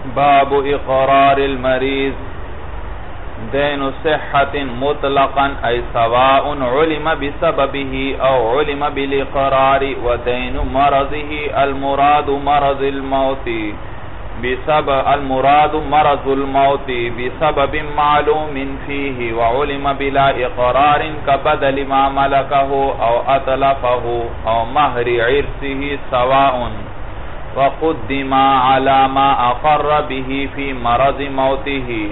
باب اقرار المریض دین صحت مطلقا ای سواء علم بسببه او علم بالاقرار ودین مرضه المراد مرض الموت بسبب معلوم فيه وعلم بلا اقرار كبدل ما ملكه او اتلفه او مهر عرسه سواء وقدم على ما اقر به في مرض موته.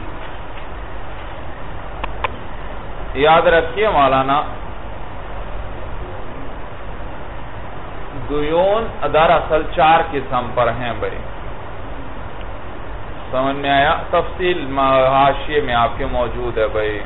یاد رکھیے مولانا، دیون دراصل 4 قسم پر ہیں بھائی. سمجھ میں آیا؟ تفصیل حاشیے میں آپ کے موجود ہے بھائی.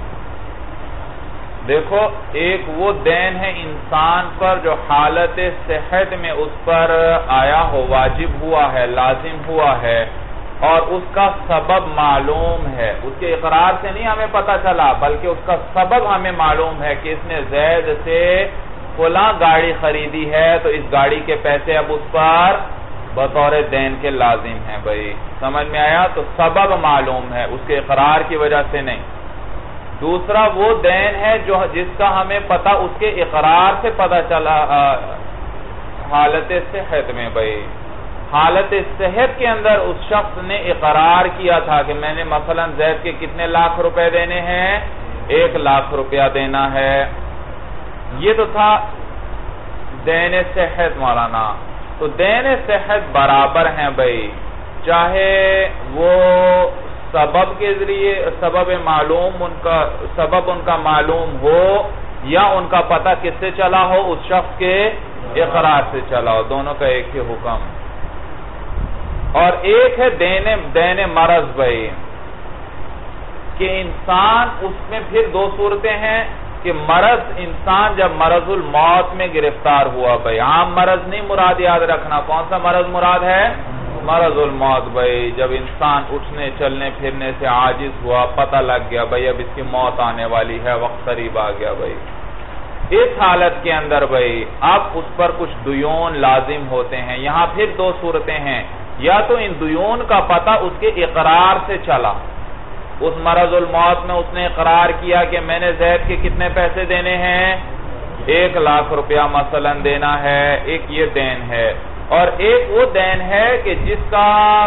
دیکھو، ایک وہ دین ہے انسان پر جو حالت صحت میں اس پر آیا ہو، واجب ہوا ہے، لازم ہوا ہے، اور اس کا سبب معلوم ہے. اس کے اقرار سے نہیں ہمیں پتہ چلا، بلکہ اس کا سبب ہمیں معلوم ہے کہ اس نے زید سے فلاں گاڑی خریدی ہے، تو اس گاڑی کے پیسے اب اس پر بطور دین کے لازم ہیں بھائی. سمجھ میں آیا؟ تو سبب معلوم ہے، اس کے اقرار کی وجہ سے نہیں. دوسرا وہ دین ہے جس کا ہمیں پتہ اس کے اقرار سے پتہ چلا حالت صحت میں بھائی. حالت صحت کے اندر اس شخص نے اقرار کیا تھا کہ میں نے مثلا زید کے کتنے لاکھ روپے دینے ہیں، 1 لاکھ روپیہ دینا ہے. یہ تو تھا دین صحت مولانا. تو دین صحت برابر ہیں بھائی، چاہے وہ سبب کے ذریعے سبب ان کا معلوم ہو، یا ان کا پتہ کس سے چلا ہو، اس شخص کے اقرار سے چلا ہو. دونوں کا ایک ہی حکم. اور ایک ہے دین مرض بھائی، کہ انسان اس میں پھر 2 صورتیں ہیں کہ مرض انسان جب مرض الموت میں گرفتار ہوا بھائی. عام مرض نہیں مراد، یاد رکھنا. کون سا مرض مراد ہے؟ مرض الموت بھائی. جب انسان اٹھنے چلنے پھرنے سے عاجز ہوا، پتہ لگ گیا بھائی اب اس کی موت آنے والی ہے، وقت قریب آ گیا بھائی. اس حالت کے اندر بھائی اب اس پر کچھ دیون لازم ہوتے ہیں. یہاں پھر 2 صورتیں ہیں. یا تو ان دیون کا پتہ اس کے اقرار سے چلا، اس مرض الموت میں اس نے اقرار کیا کہ میں نے زید کے کتنے پیسے دینے ہیں، 1 لاکھ روپیہ مثلا دینا ہے. ایک یہ دین ہے. اور ایک وہ دین ہے کہ جس کا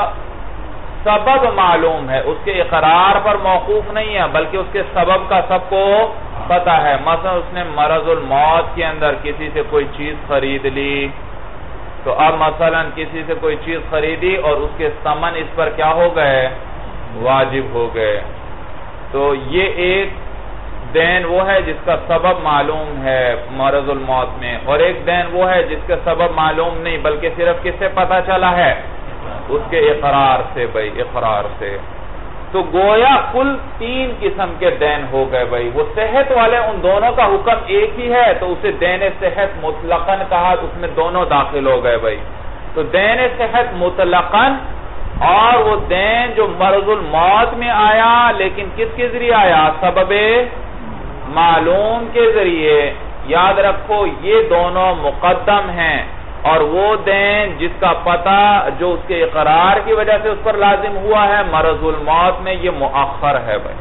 سبب معلوم ہے، اس کے اقرار پر موقوف نہیں ہے، بلکہ اس کے سبب کا سب کو پتہ ہے. مثلا اس نے مرض الموت کے اندر کسی سے کوئی چیز خرید لی، تو اب مثلا کسی سے کوئی چیز خریدی اور اس کے ثمن اس پر کیا ہو گئے، واجب ہو گئے. تو یہ ایک دین وہ ہے جس کا سبب معلوم ہے مرض الموت میں، اور ایک دین وہ ہے جس کا سبب معلوم نہیں، بلکہ صرف کس سے پتہ چلا ہے، اس کے اقرار سے بھائی، اقرار سے. تو گویا کل 3 قسم کے دین ہو گئے بھائی. وہ صحت والے ان دونوں کا حکم ایک ہی ہے، تو اسے دین صحت مطلقاً کہا، اس میں دونوں داخل ہو گئے بھائی. تو دین صحت مطلقاً، اور وہ دین جو مرض الموت میں آیا لیکن کس کے ذریعے آیا، سبب معلوم کے ذریعے. یاد رکھو یہ دونوں مقدم ہیں، اور وہ دین جس کا پتہ جو اس کے اقرار کی وجہ سے اس پر لازم ہوا ہے مرض الموت میں، یہ مؤخر ہے بھائی.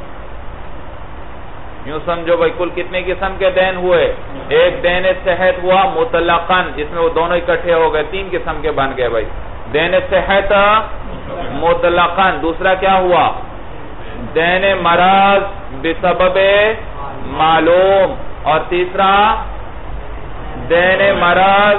یوں سمجھو بھائی کل کتنے قسم کے دین ہوئے. ایک دین صحت ہوا مطلقاً، جس میں وہ دونوں اکٹھے ہو گئے، 3 قسم کے بن گئے بھائی. دین صحت مطلقاً. دوسرا کیا ہوا، دین مرض بسبب معلوم. اور تیسرا دین مرض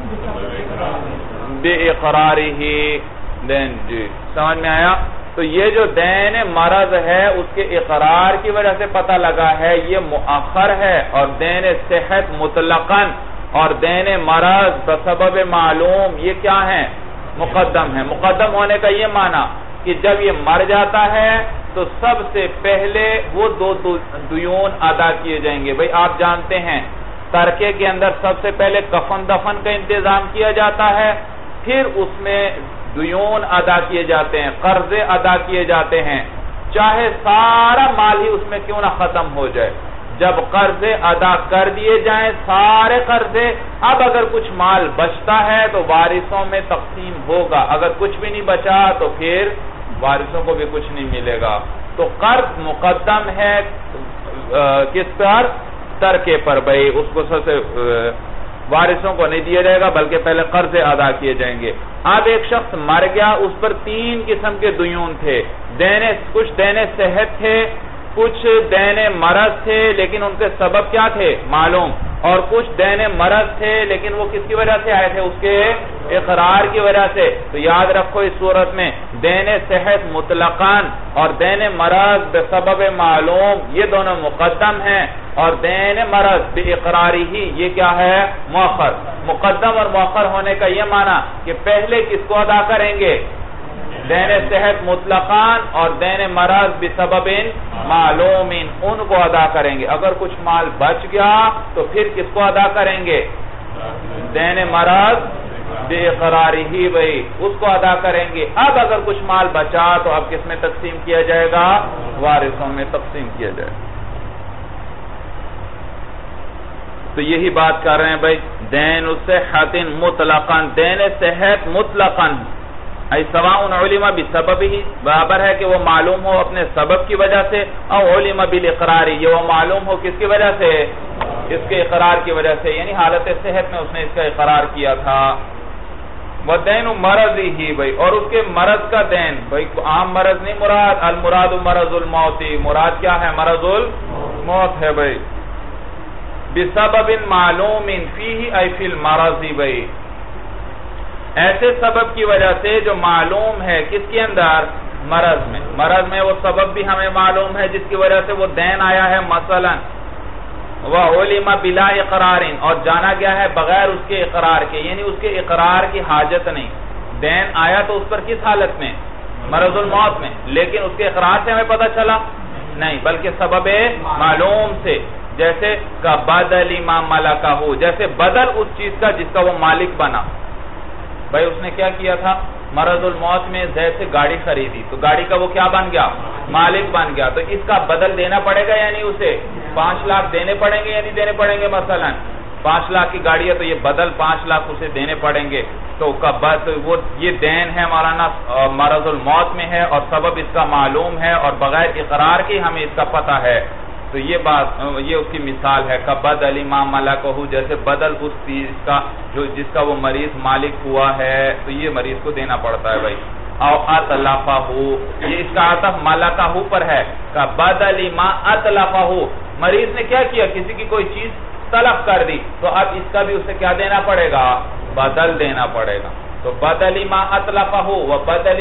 بے اقراری ہی دین. جی سمجھ میں آیا؟ تو یہ جو دین مرض ہے اس کے اقرار کی وجہ سے پتہ لگا ہے، یہ مؤخر ہے. اور دین صحت مطلقاً اور دین مرض بسبب معلوم یہ کیا ہیں، مقدم ہیں. مقدم ہونے کا یہ معنی کہ جب یہ مر جاتا ہے تو سب سے پہلے وہ 2 دیون ادا کیے جائیں گے بھائی. آپ جانتے ہیں ترکے کے اندر سب سے پہلے کفن دفن کا انتظام کیا جاتا ہے، پھر اس میں دیون ادا کیے جاتے ہیں، قرضے ادا کیے جاتے ہیں، چاہے سارا مال ہی اس میں کیوں نہ ختم ہو جائے. جب قرضے ادا کر دیے جائیں سارے قرضے، اب اگر کچھ مال بچتا ہے تو وارثوں میں تقسیم ہوگا. اگر کچھ بھی نہیں بچا تو پھر وارثوں کو بھی کچھ نہیں ملے گا. تو قرض مقدم ہے کس پر؟ ترکے پر بھائی. اس کو سب سے وارثوں کو نہیں دیا جائے گا بلکہ پہلے قرض ادا کیے جائیں گے. اب ایک شخص مر گیا, اس پر 3 قسم کے دیون تھے. کچھ دین صحت تھے, کچھ دین مرض تھے لیکن ان کے سبب کیا تھے؟ معلوم. اور کچھ دین مرض تھے لیکن وہ کس کی وجہ سے آئے تھے؟ اس کے اقرار کی وجہ سے. تو یاد رکھو اس صورت میں دین صحت مطلقاً اور دین مرض بسبب معلوم یہ دونوں مقدم ہیں, اور دین مرض باقراری ہی یہ کیا ہے؟ مؤخر. مقدم اور مؤخر ہونے کا یہ معنی کہ پہلے کس کو ادا کریں گے؟ دین صحت مطلقاً اور دین مرض بسبب معلوم ان کو ادا کریں گے. اگر کچھ مال بچ گیا تو پھر کس کو ادا کریں گے؟ دین مرض باقراری ہی بھئی اس کو ادا کریں گے. اب اگر کچھ مال بچا تو اب کس میں تقسیم کیا جائے گا؟ وارثوں میں تقسیم کیا جائے گا. تو یہی بات کر رہے ہیں بھئی دین صحت مطلقاً, دین صحت مطلقاً ای سواء علم بسبب ہی برابر ہے کہ وہ معلوم ہو اپنے سبب کی وجہ سے, او علم بالاقرار یہ وہ معلوم ہو کس کی وجہ سے؟ اس کے اقرار کی وجہ سے, یعنی حالت صحت میں اس نے اس کا اقرار کیا تھا. وَدَيْنُ مَرَضِهِ بھئی, اور اس کے مرض کا دین بھئی عام مرض نہیں مراد, المراد مرض الموت, مراد کیا ہے؟ مرض الموت ہے بھئی. بسبب معلوم فیہ ای فی المرض بھئی, ایسے سبب کی وجہ سے جو معلوم ہے کس کے اندر؟ مرض میں. مرض میں وہ سبب بھی ہمیں معلوم ہے جس کی وجہ سے وہ دین آیا ہے. مثلا وَعُلِمَ بِلَا اِقْرَارٍ, اور جانا گیا ہے بغیر اس کے اقرار کے, یعنی اس کے اقرار کی حاجت نہیں. دین آیا تو اس پر کس حالت میں؟ مرض الموت میں, لیکن اس کے اقرار سے ہمیں پتہ چلا نہیں بلکہ سبب معلوم سے. جیسے کا بدل ما ملکہ, جیسے بدل اس چیز کا جس کا وہ مالک بنا. بھائی اس نے کیا کیا تھا؟ مرض الموت میں زید سے گاڑی خریدی تو گاڑی کا وہ کیا بن گیا؟ مالک بن گیا. تو اس کا بدل دینا پڑے گا یعنی اسے 5 لاکھ دینے پڑیں گے یا نہیں دینے پڑیں گے؟ مثلا 5 لاکھ کی گاڑی ہے تو یہ بدل 5 لاکھ اسے دینے پڑیں گے. تو وہ یہ دین ہے مولانا مرض الموت میں ہے اور سبب اس کا معلوم ہے اور بغیر اقرار کی ہمیں اس کا پتہ ہے. تو یہ بات یہ اس کی مثال ہے کہ بدل ما ملکہ, جیسے بدل اس چیز کا جس کا وہ مریض مالک ہوا ہے تو یہ مریض کو دینا پڑتا ہے بھائی. او اتلفہ, یہ اس کا عطف ملکہ پر ہے کہ بدل ما اتلفہ, مریض نے کیا کیا؟ کسی کی کوئی چیز تلف کر دی تو اب اس کا بھی اسے کیا دینا پڑے گا؟ بدل دینا پڑے گا. تو بدل ما اتلفہ و بدل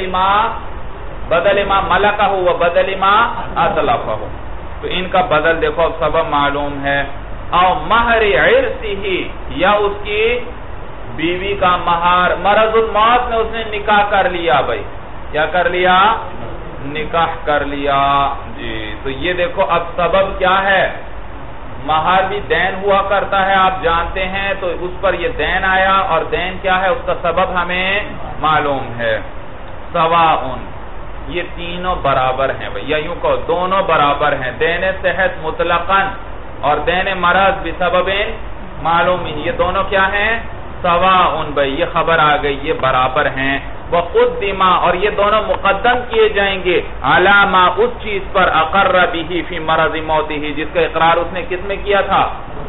ما ملکہ و بدل ما اتلفہ, تو ان کا بدل دیکھو اب سبب معلوم ہے. او مہر عرسہ, یا اس کی بیوی کا مہر. مرض الموت میں اس نے نکاح کر لیا بھائی, کیا کر لیا؟ نکاح کر لیا جی. تو یہ دیکھو اب سبب کیا ہے؟ مہر بھی دین ہوا کرتا ہے آپ جانتے ہیں, تو اس پر یہ دین آیا اور دین کیا ہے؟ اس کا سبب ہمیں معلوم ہے. سواء, یہ تینوں برابر ہیں بھئی, یا یوں کہو دونوں برابر ہیں. دین صحت مطلقاً اور دین مرض بسبب معلوم, یہ دونوں کیا ہیں؟ سواء بھئی, یہ خبر آ گئی, یہ برابر ہیں. وقدم, اور یہ دونوں مقدم کیے جائیں گے علی ما, اس چیز پر اقر بہ فی مرض موتہ, جس کا اقرار اس نے کس میں کیا تھا؟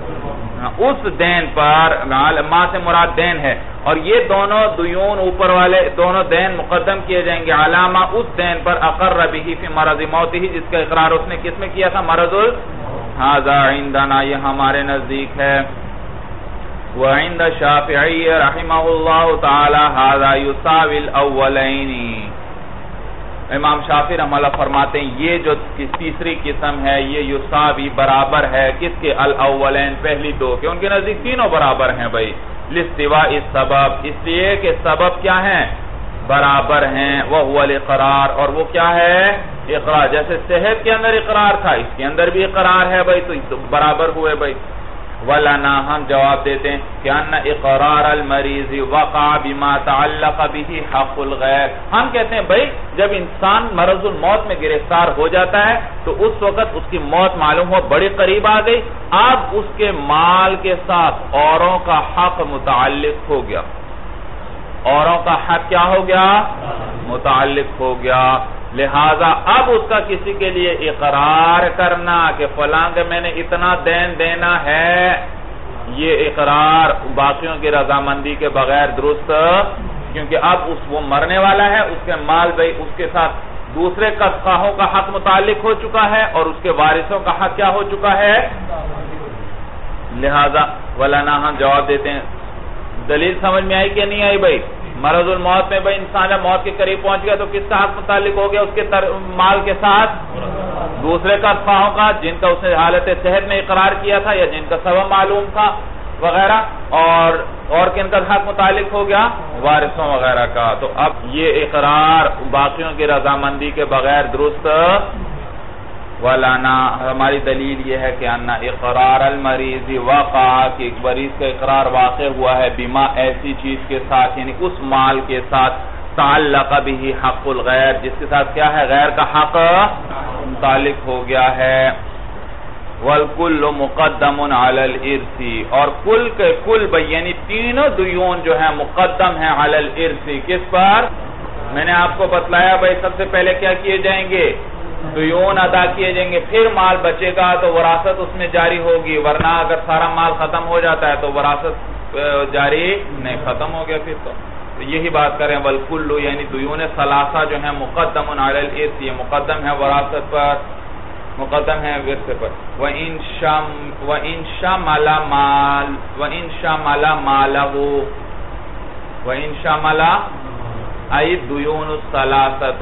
اس دین پر. ما سے مراد دین ہے, اور یہ دونوں دیون اوپر والے دونوں دین مقدم کیے جائیں گے علامہ اس دین پر اقر بہ فی مرض موتہ, جس کا اقرار اس نے کس میں کیا تھا؟ مرض ھذا عندنا, یہ ہمارے نزدیک ہے. وعند الشافعی رحمہ اللہ تعالی ھذا یساوی الاولین, امام شافعی رحمہ اللہ فرماتے ہیں یہ جو تیسری قسم ہے یہ یساوی برابر ہے کس کے؟ الاولین, پہلی دو کے. ان کے نزدیک تینوں برابر ہیں بھائی. لاستواء السبب, اس لیے کہ سبب کیا ہیں؟ برابر ہیں. وہو الاقرار, اور وہ کیا ہے؟ اقرار. جیسے صحت کے اندر اقرار تھا اس کے اندر بھی اقرار ہے بھائی, تو برابر ہوئے بھائی. وَلَنَا, ہم جواب دیتے ہیں کہ ان اقرار المریض وقع بما تعلق به حق الغیر. ہم کہتے ہیں بھائی جب انسان مرض الموت میں گرفتار ہو جاتا ہے تو اس وقت اس کی موت معلوم ہو بڑی قریب آ گئی, اب اس کے مال کے ساتھ اوروں کا حق متعلق ہو گیا. اوروں کا حق کیا ہو گیا؟ متعلق ہو گیا. لہذا اب اس کا کسی کے لیے اقرار کرنا کہ فلاں کہ میں نے اتنا دین دینا ہے، یہ اقرار باقیوں کی رضامندی کے بغیر درست، کیونکہ اب وہ مرنے والا ہے، اس کے مال بھائی اس کے ساتھ دوسرے قصخواہوں کا حق متعلق ہو چکا ہے اور اس کے وارثوں کا حق کیا ہو چکا ہے، لہذا وَلَنَا ہم جواب دیتے ہیں۔ دلیل سمجھ میں آئی کہ نہیں آئی بھائی؟ مرض الموت میں بھائی انسان جب موت کے قریب پہنچ گیا تو کس کا حق متعلق ہو گیا؟ اس کے مال کے ساتھ دوسرے قصخواہوں کا، جن کا اس نے حالت صحت میں اقرار کیا تھا یا جن کا سبب معلوم تھا وغیرہ، اور کن کا حق متعلق ہو گیا؟ وارثوں وغیرہ کا۔ تو اب یہ اقرار باقیوں کی رضامندی کے بغیر درست، وَلَنَا ہماری دلیل یہ ہے کہ اَنَّ اقرار المریض وقع، کہ مریض کا اقرار واقع ہوا ہے بما ایسی چیز کے ساتھ، یعنی اس مال کے ساتھ تعلق به حق الغیر، جس کے ساتھ کیا ہے؟ غیر کا حق متعلق ہو گیا ہے۔ وَالْكُلُّ مُقَدَّمٌ عَلَى الْإِرْثِ، اور کل کے کل یعنی تینوں دیون جو ہیں مقدم ہیں علی الارث، کس پر؟ میں نے آپ کو بتلایا بھائی سب سے پہلے کیا کیے جائیں گے؟ دیون ادا کیے جائیں گے، پھر مال بچے گا تو وراثت اس میں جاری ہوگی، ورنہ اگر سارا مال ختم ہو جاتا ہے تو وراثت جاری نہیں، ختم ہو گیا پھر تو یہی بات کریں۔ وَالْكُلُّ یعنی دیون ثلاثہ جو ہیں مقدم علی الارث، یہ مقدم ہے وراثت پر، مقدم ہے ورثے پر۔ وَإِنْ شَمَلَ أَيْ الدُّيُونُ الثَّلَاثَةُ،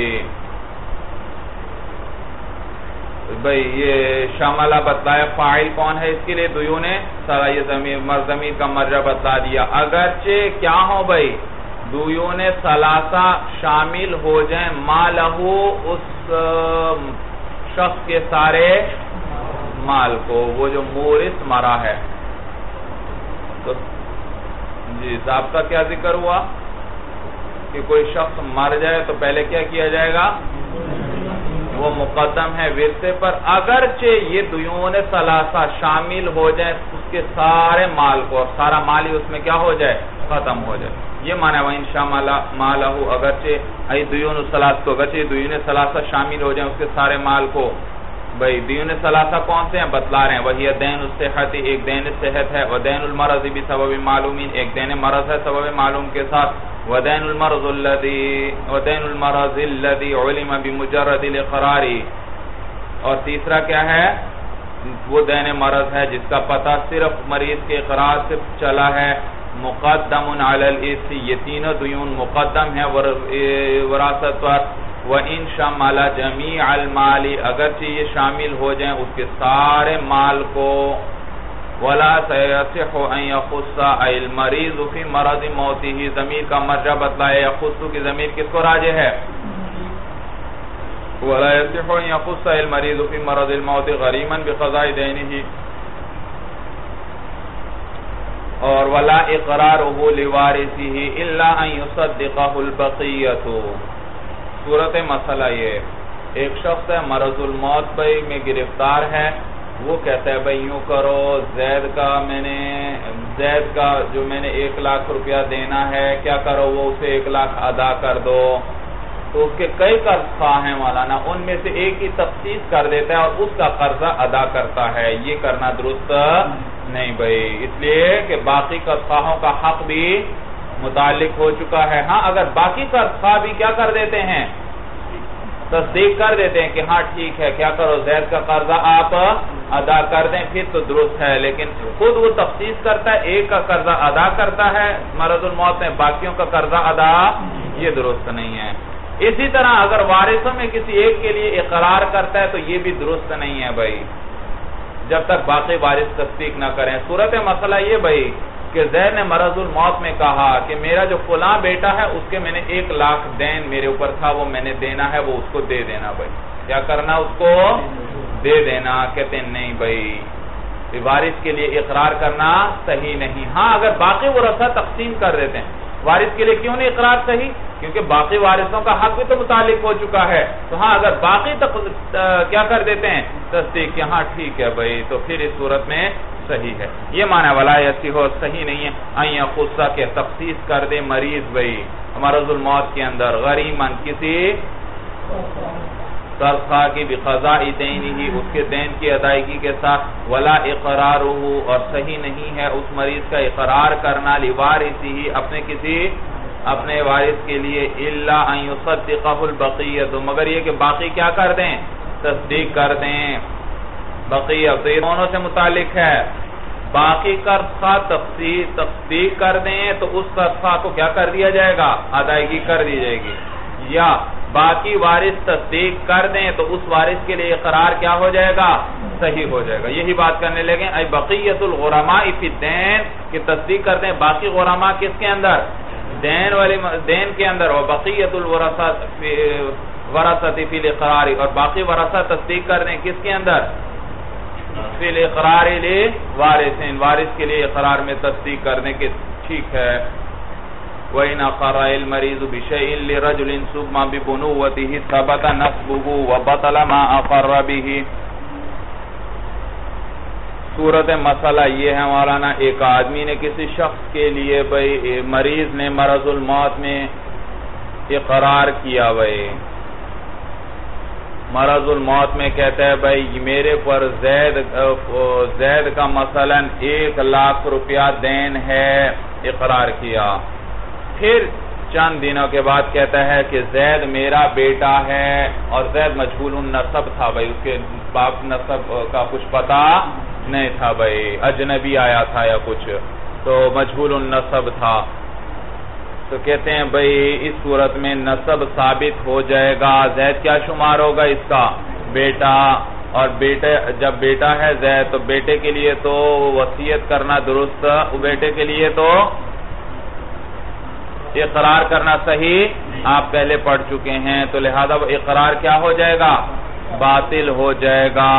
بھئی یہ شاملہ بتلایا، فاعل کون ہے اس کے لیے؟ دیون، یہ ضمیر کا مرجع بتلا دیا۔ اگرچہ کیا ہو بھئی؟ دیون ثلاثہ شامل ہو جائیں مالہ، اس شخص کے سارے مال کو، وہ جو مورث مرا ہے۔ تو جی ضابطہ کیا ذکر ہوا کہ کوئی شخص مر جائے تو پہلے کیا کیا جائے گا؟ وہ مقدم ہے ورثے پر، اگرچہ یہ دیون ثلاثہ شامل ہو جائیں اس کے سارے مال کو، اور سارا مال ہی اس میں کیا ہو جائے؟ ختم ہو جائے۔ یہ معنی ہے وَإِنْ شَمَلَ مَالَهُ، اگرچہ ای دیون الثلاث کو، اگرچہ دیون ثلاثہ شامل ہو جائیں اس کے سارے مال کو۔ بھئی دیون ثلاثہ کون سے ہیں بتلا رہے ہیں؟ وہی دین الصحت، ایک دین صحت ہے، ودین المرض بسبب معلوم، ایک دین مرض ہے سبب معلوم کے ساتھ، ودین المرض الذي علم بمجرد الاقرار، اور تیسرا کیا ہے؟ وہ دین مرض ہے جس کا پتہ صرف مریض کے اقرار سے چلا ہے۔ مقدم علی الارث، یہ تینوں دیون مقدم ہیں وراثت پر۔ وَإِنْ شَمَلَ جَمِيعَ الْمَالِ، اگرچہ یہ شامل ہو جائیں اس کے سارے مال کو۔ وَلَا سَيَصِحُ أَنْ يَخُصَّ أَيْ الْمَرِيضُ فِي مَرَضِ مَوْتِهِ، ضمیر کا مرجع بتلائے، يَخُصُّ کی ضمیر کس کو راجع ہے؟ وَلَا يَصِحُ أَنْ يَخُصَّ أَيْ الْمَرِيضُ فِي مَرَضِ الْمَوْتِ غَرِيمًا بِقَضَاءِ دَيْنِهِ، اور وَلَا إِقْرَارُهُ لِوَارِثِهِ إِلَّا أَنْ يُصَدِّقَهُ الْبَقِيَّةُ۔ صورت مسئلہ یہ، ایک شخص ہے مرض الموت بھائی میں گرفتار ہے، وہ کہتا ہے بھائی یوں کرو، زید کا جو میں نے 1 لاکھ روپیہ دینا ہے کیا کرو، وہ اسے 1 لاکھ ادا کر دو۔ تو اس کے کئی قرض خواہ ہیں مولانا، ان میں سے ایک ہی تخصیص کر دیتا ہے اور اس کا قرضہ ادا کرتا ہے، یہ کرنا درست نہیں بھائی، اس لیے کہ باقی قرض خواہوں کا حق بھی متعلق ہو چکا ہے۔ ہاں اگر باقی قرض خواہ بھی کیا کر دیتے ہیں؟ تصدیق کر دیتے ہیں کہ ہاں ٹھیک ہے، کیا کرو زید کا قرضہ آپ ادا کر دیں، پھر تو درست ہے، لیکن خود وہ تخصیص کرتا ہے، ایک کا قرضہ ادا کرتا ہے مرض الموت میں، باقیوں کا قرضہ ادا، یہ درست نہیں ہے۔ اسی طرح اگر وارثوں میں کسی ایک کے لیے اقرار کرتا ہے تو یہ بھی درست نہیں ہے بھائی، جب تک باقی وارث تصدیق نہ کریں۔ صورت مسئلہ یہ بھائی کہ زید نے مرض الموت میں کہا کہ میرا جو فلاں بیٹا ہے اس کے میں نے 1 لاکھ دین میرے اوپر تھا، وہ میں نے دینا ہے، وہ اس کو دے دینا بھائی، کیا کرنا؟ اس کو دے دینا۔ کہتے ہیں نہیں بھائی، وارث کے لیے اقرار کرنا صحیح نہیں۔ ہاں اگر باقی ورثہ تقسیم کر دیتے ہیں، وارث کے لیے کیوں نہیں اقرار صحیح؟ کیونکہ باقی وارثوں کا حق بھی تو متعلق ہو چکا ہے۔ تو ہاں اگر باقی کیا کر دیتے ہیں؟ تصدیق کہ ہاں ٹھیک ہے بھائی، تو پھر اس صورت میں صحیح ہے۔ یہ معنی ولا یصح صحیح نہیں ہے ان یخص کے تخصیص کر دے مریض بھائی مرض الموت کے اندر غریمن کسی قرض خواہ کی بقضاء دینہ، اس کے دین کی ادائیگی کے ساتھ، ولا اقرارہ، اور صحیح نہیں ہے اس مریض کا اقرار کرنا، لوارثہ، اپنے وارث کے لیے، الا ان یصدقہ البقیہ، مگر یہ کہ باقی کیا کر دیں؟ تصدیق کر دیں۔ بقیہ تو یہ دونوں سے متعلق ہے، باقی قرض خواہ تصدیق کر دیں تو اس قرض خواہ کو کیا کر دیا جائے گا؟ ادائیگی کر دی جائے گی، یا باقی وارث تصدیق کر دیں تو اس وارث کے لیے اقرار کیا ہو جائے گا؟ صحیح ہو جائے گا۔ یہی بات کرنے لگے ای بقیت الغرماء فی الدین، کہ تصدیق کر دیں باقی غرماء کس کے اندر؟ دین کے اندر، اور بقیت الورثہ فی الاقرار، اور باقی ورثہ تصدیق کر دیں کس کے اندر؟ فی الاقرار لوارثین، وارث کے لیے اقرار میں تصدیق کرنے کے ٹھیک ہے۔ وَإِنْ أَقَرَّ الْمَرِيضُ بِشَيْءٍ لِرَجُلٍ ثُمَّ بِبُنُوَّتِهِ ثَبَتَ نَسْبُهُ وَبَطَلَ مَا أَقَرَّ بِهِ۔ صورت مسئلہ یہ ہے مولانا، ایک آدمی نے کسی شخص کے لیے مریض نے مرض الموت میں اقرار کیا، مرض الموت میں کہتا ہے میرے پر زید کا مثلا 1,00,000 روپیہ دین ہے، اقرار کیا۔ پھر چند دنوں کے بعد کہتا ہے کہ زید میرا بیٹا ہے، اور زید مجہول النسب تھا، اس کے باپ نسب کا کچھ پتہ نہیں تھا، اجنبی آیا تھا یا کچھ، تو مجہول النسب تھا۔ تو کہتے ہیں اس صورت میں نسب ثابت ہو جائے گا، زید کیا شمار ہوگا؟ اس کا بیٹا، اور جب بیٹا ہے زید تو بیٹے کے لیے تو وصیت کرنا درست، بیٹے کے لیے تو اقرار کرنا صحیح آپ پہلے پڑھ چکے ہیں، تو لہذا وہ اقرار کیا ہو جائے گا؟ باطل ہو جائے گا۔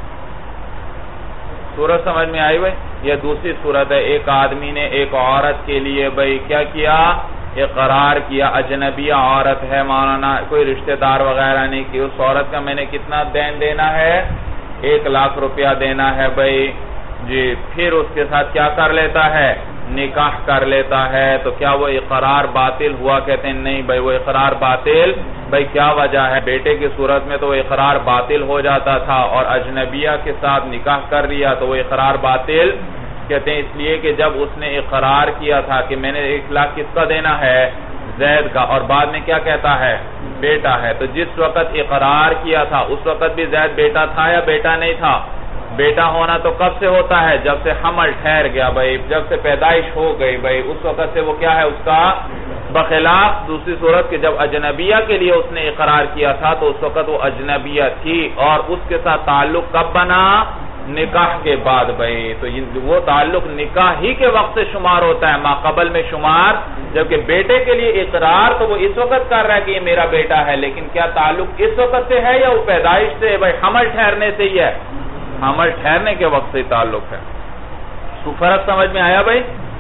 صورت سمجھ میں آئی یہ دوسری صورت ہے، ایک آدمی نے ایک عورت کے لیے کیا کیا؟ اقرار کیا، اجنبیہ عورت ہے مولانا، کوئی رشتہ دار وغیرہ نہیں، کہ اس عورت کا میں نے کتنا دین دینا ہے؟ 1,00,000 روپیہ دینا ہے جی۔ پھر اس کے ساتھ کیا کر لیتا ہے؟ نکاح کر لیتا ہے، تو کیا وہ اقرار باطل ہوا؟ کہتے ہیں نہیں وہ اقرار باطل، کیا وجہ ہے؟ بیٹے کی صورت میں تو وہ اقرار باطل ہو جاتا تھا، اور اجنبیہ کے ساتھ نکاح کر لیا تو وہ اقرار باطل، کہتے ہیں اس لیے کہ جب اس نے اقرار کیا تھا کہ میں نے 1,00,000 کس کا دینا ہے؟ زید کا، اور بعد میں کیا کہتا ہے؟ بیٹا ہے، تو جس وقت اقرار کیا تھا اس وقت بھی زید بیٹا تھا یا بیٹا نہیں تھا؟ بیٹا ہونا تو کب سے ہوتا ہے؟ جب سے حمل ٹھہر گیا جب سے پیدائش ہو گئی اس وقت سے وہ کیا ہے اس کا؟ بخلاف دوسری صورت کہ جب اجنبیہ کے لیے اس نے اقرار کیا تھا تو اس وقت وہ اجنبیہ تھی، اور اس کے ساتھ تعلق کب بنا؟ نکاح کے بعد تو وہ تعلق نکاح ہی کے وقت سے شمار ہوتا ہے، ما قبل میں شمار، جبکہ بیٹے کے لیے اقرار تو وہ اس وقت کر رہا ہے کہ یہ میرا بیٹا ہے، لیکن کیا تعلق اس وقت سے ہے یا وہ پیدائش سے حمل ٹھہرنے سے ہی ہے؟ حمل ٹھہرنے کے وقت سے تعلق ہے۔ تو فرق سمجھ میں آیا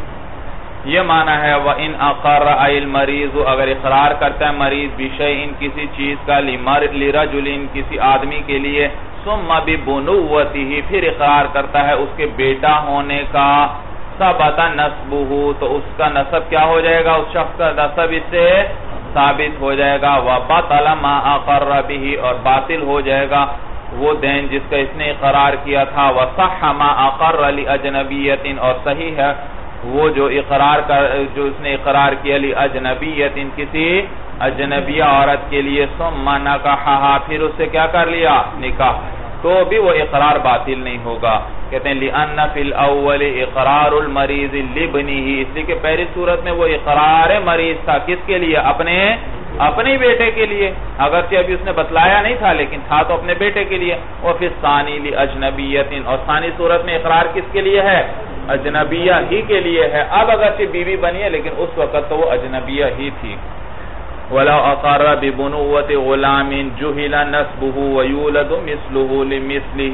یہ معنی ہے وَإِنْ أَقَرَّ الْمَرِيضُ، اگر اقرار کرتا ہے مریض بِشَيْءٍ کسی چیز کا، لِرَجُلٍ کسی آدمی کے لیے، ثُمَّ بِبُنُوَّتِهِ پھر اقرار کرتا ہے اس کے بیٹا ہونے کا، ثَبَتَ نَسْبُهُ تو اس کا نسب کیا ہو جائے گا؟ اس شخص کا نسب اس سے ثابت ہو جائے گا، وَبَطَلَ مَا أَقَرَّ بِهِ اور باطل ہو جائے گا وہ دین جس کا اس نے اقرار کیا تھا، وَصَحَّ مَا أَقَرَّ لِأَجْنَبِيَّةٍ اور صحیح ہے وہ جو اس نے اقرار کیا لِأَجْنَبِيَّةٍ کسی اجنبیہ عورت کے لیے، ثُمَّ نَكَحَهَا پھر اس سے کیا کر لیا؟ نکاح، تو بھی وہ اقرار باطل نہیں ہوگا۔ کہتے ہیں لِأَنَّ فِي الْأَوَّلِ اِقْرَارُ الْمَرِيضِ لِابْنِهِ، اس لیے کہ پہلی صورت میں وہ اقرار مریض تھا کس کے لیے؟ اپنے بیٹے کے لیے، اگرچہ ابھی اس نے بتلایا نہیں تھا لیکن تھا تو اپنے بیٹے کے لیے۔ وَفِي الثَّانِي لِأَجْنَبِيَّةٍ اور ثانی صورت میں اقرار کس کے لیے ہے؟ اجنبیہ ہی کے لیے ہے، اب اگرچہ بیوی بنی ہے لیکن اس وقت تو وہ اجنبیہ ہی تھی۔ وَلَوْ أَقَرَّ بِبُنُوَّةِ غُلَامٍ جُهِلَ نَسْبُهُ وَيُولَدُ مِثْلُهُ لِمِثْلِهِ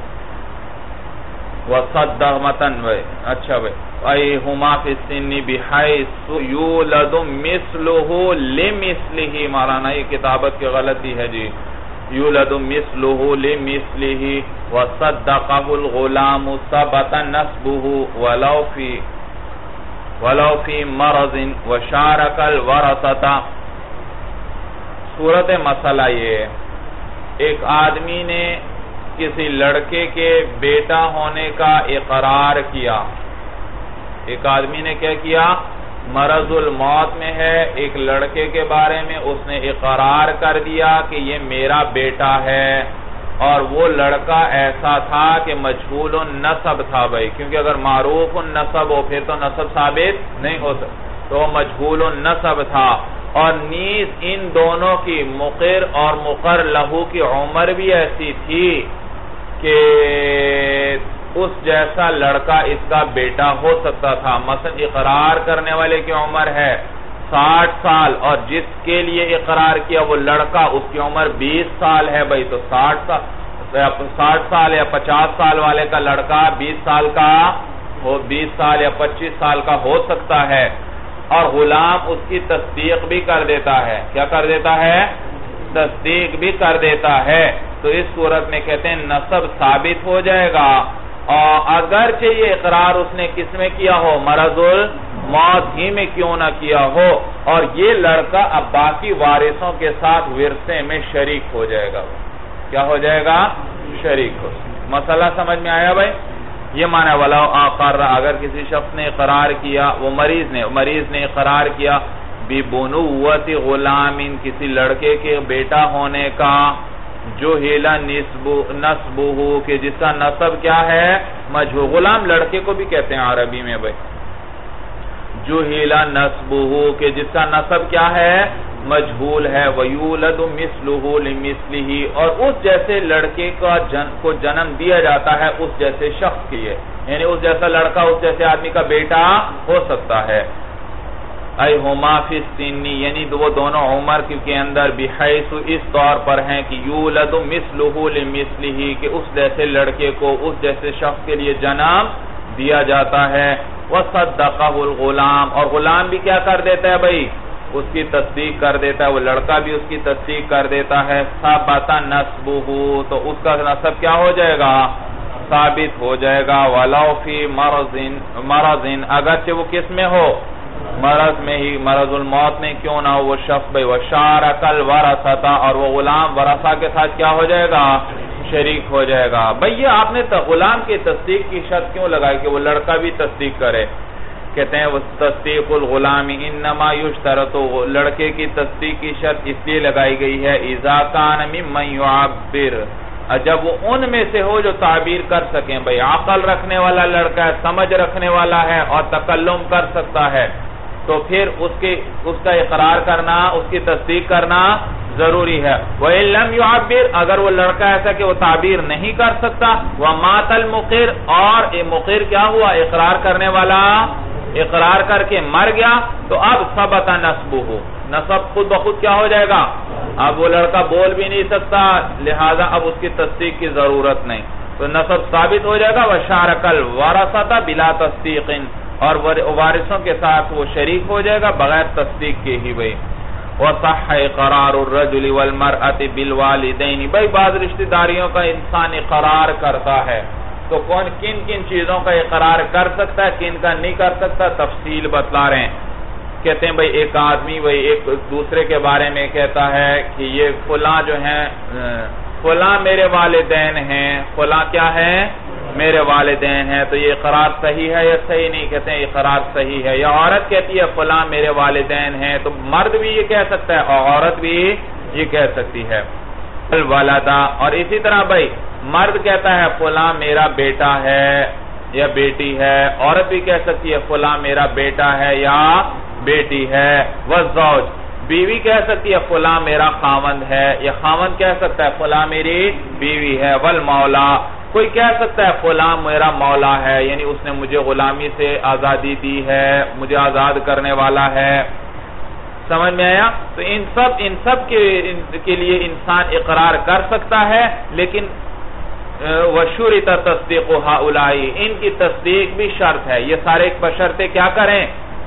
وَصَدَّقَةً اچھا أي هما في السن بحيث يولد مثله لمثله، مولانا یہ کتابت کی غلطی ہے جی، يولد مثله لمثله وصدقه الغلام ثبت نسبه ولو في مرض وشارك الورثة صورت مسئلہ یہ، ایک آدمی نے کسی لڑکے کے بیٹا ہونے کا اقرار کیا، ایک آدمی نے کیا کیا، مرض الموت میں ہے، ایک لڑکے کے بارے میں اس نے اقرار کر دیا کہ یہ میرا بیٹا ہے، اور وہ لڑکا ایسا تھا کہ مجہول النسب تھا بھائی، کیونکہ اگر معروف النسب ہو پھر تو نسب ثابت نہیں ہو سکتا، تو مجہول النسب تھا، اور نیز ان دونوں کی مقر اور مقر لہو کی عمر بھی ایسی تھی کہ اس جیسا لڑکا اس کا بیٹا ہو سکتا تھا۔ مثلا اقرار کرنے والے کی عمر ہے 60 سال، اور جس کے لیے اقرار کیا وہ لڑکا، اس کی عمر 20 سال ہے بھائی، تو 60 سال یا 50 سال والے کا لڑکا 20 سال کا وہ 20 سال یا 25 سال کا ہو سکتا ہے، اور غلام اس کی تصدیق بھی کر دیتا ہے۔ کیا کر دیتا ہے؟ تصدیق بھی کر دیتا ہے۔ تو اس صورت میں کہتے ہیں نسب ثابت ہو جائے گا، اور اگرچہ یہ اقرار اس نے کس میں کیا ہو، مرض الموت ہی میں کیوں نہ کیا ہو، اور یہ لڑکا اب باقی وارثوں کے ساتھ ورثے میں شریک ہو جائے گا۔ کیا ہو جائے گا؟ شریک ہو۔ مسئلہ سمجھ میں آیا بھائی؟ یہ معنی وَلَوْ أَقَرَّ، اگر کسی شخص نے اقرار کیا، وہ مریض نے اقرار کیا بِبُنُوَّةِ غُلَامٍ، کسی لڑکے کے بیٹا ہونے کا، جُهِلَ نَسْبُهُ، کہ جس کا نسب کیا ہے؟ مجہول۔ غلام لڑکے کو بھی کہتے ہیں عربی میں بھائی، جُهِلَ نَسْبُهُ، کہ جس کا نسب کیا ہے؟ مجہول ہے۔ وَيُولَدُ مِثْلُهُ لِمِثْلِهِ، اور اس جیسے لڑکے کو جنم دیا جاتا ہے اس جیسے شخص کے لیے، یعنی اس جیسا لڑکا اس جیسے آدمی کا بیٹا ہو سکتا ہے۔ اَيْ هُمَا فِي السِّنِّ، یعنی وہ دونوں عمر کے اندر، بِحَيْثُ، اس طور پر ہیں کہ يُولَدُ مِثْلُهُ لِمِثْلِهِ، کہ اس جیسے لڑکے کو اس جیسے شخص کے لیے جنم دیا جاتا ہے۔ وَصَدَّقَهُ الْغُلَامُ، اور غلام بھی کیا کر دیتا ہے بھائی؟ اس کی تصدیق کر دیتا ہے، وہ لڑکا بھی اس کی تصدیق کر دیتا ہے۔ ثَبَتَ نَسْبُهُ، تو اس کا نسب کیا ہو جائے گا؟ ثابت ہو جائے گا۔ وَلَوْ فِي مَرَضٍ، اگرچہ وہ کس میں ہو؟ مرض میں ہی، مرض الموت میں کیوں نہ ہو وہ شخص بھائی۔ وَشَارَكَ الْوَرَثَةَ، اور وہ غلام ورثہ کے ساتھ کیا ہو جائے گا؟ شریک ہو جائے گا۔ بھئی یہ آپ نے غلام کی تصدیق کی شرط کیوں لگائی کہ وہ لڑکا بھی تصدیق کرے؟ کہتے ہیں وہ تصدیق الغلام انما یشترط، لڑکے کی تصدیق کی شرط اس لیے لگائی گئی ہے اذا کان ممن یعبر، جب وہ ان میں سے ہو جو تعبیر کر سکیں، بھئی عقل رکھنے والا لڑکا ہے، سمجھ رکھنے والا ہے اور تکلم کر سکتا ہے، تو پھر اس کا اقرار کرنا، اس کی تصدیق کرنا ضروری ہے۔ وَإِن لَمْ يُعَبِّرْ، اگر وہ لڑکا ایسا کہ وہ تعبیر نہیں کر سکتا، وَمَاتَ الْمُقِرْ، اور مقر کیا ہوا؟ اقرار کرنے والا اقرار کر کے مر گیا، تو اب ثبت نسبہ، نسب خود بخود کیا ہو جائے گا؟ اب وہ لڑکا بول بھی نہیں سکتا، لہذا اب اس کی تصدیق کی ضرورت نہیں، تو نسب ثابت ہو جائے گا۔ وَشَارَكَ الْوَرَثَةَ بِلَا تَصْدِيقٍ، اور وارثوں کے ساتھ وہ شریک ہو جائے گا بغیر تصدیق کے ہی بھئی۔ وَصَحَّ اِقْرَارُ الرَّجُلِ وَالْمَرْأَةِ بِالْوَالِدَيْنِ، بھئی بعض رشتہ داریوں کا انسان اقرار کرتا ہے، تو کون کن چیزوں کا اقرار کر سکتا ہے، کن کا نہیں کر سکتا، تفصیل بتلا رہے ہیں۔ کہتے ہیں بھئی ایک آدمی بھئی ایک دوسرے کے بارے میں کہتا ہے کہ یہ فلاں جو ہیں، فلاں میرے والدین ہیں، فلاں کیا ہے؟ میرے والدین ہیں، تو یہ اقرار صحیح ہے یا صحیح نہیں؟ کہتے ہیں اقرار صحیح ہے۔ یا عورت کہتی ہے فلاں میرے والدین ہیں، تو مرد بھی یہ کہہ سکتا ہے اور عورت بھی یہ کہہ سکتی ہے۔ الولدہ، اور اسی طرح بھئی مرد کہتا ہے فلاں میرا بیٹا ہے یا بیٹی ہے، عورت بھی کہہ سکتی ہے فلاں میرا بیٹا ہے یا بیٹی ہے۔ والزوج، بیوی کہہ سکتی ہے فلاں میرا خاوند ہے، یا خاوند کہہ سکتا ہے فلاں میری بیوی ہے۔ والمولا، کوئی کہہ سکتا ہے فلاں میرا مولا ہے، یعنی اس نے مجھے غلامی سے آزادی دی ہے، مجھے آزاد کرنے والا ہے۔ سمجھ میں آیا؟ تو ان سب کے لیے انسان اقرار کر سکتا ہے، لیکن وَشُرِطَ تَصْدِيقُ هَؤُلَاءِ، ان کی تصدیق بھی شرط ہے، یہ سارے ایک بشرطے کیا کریں؟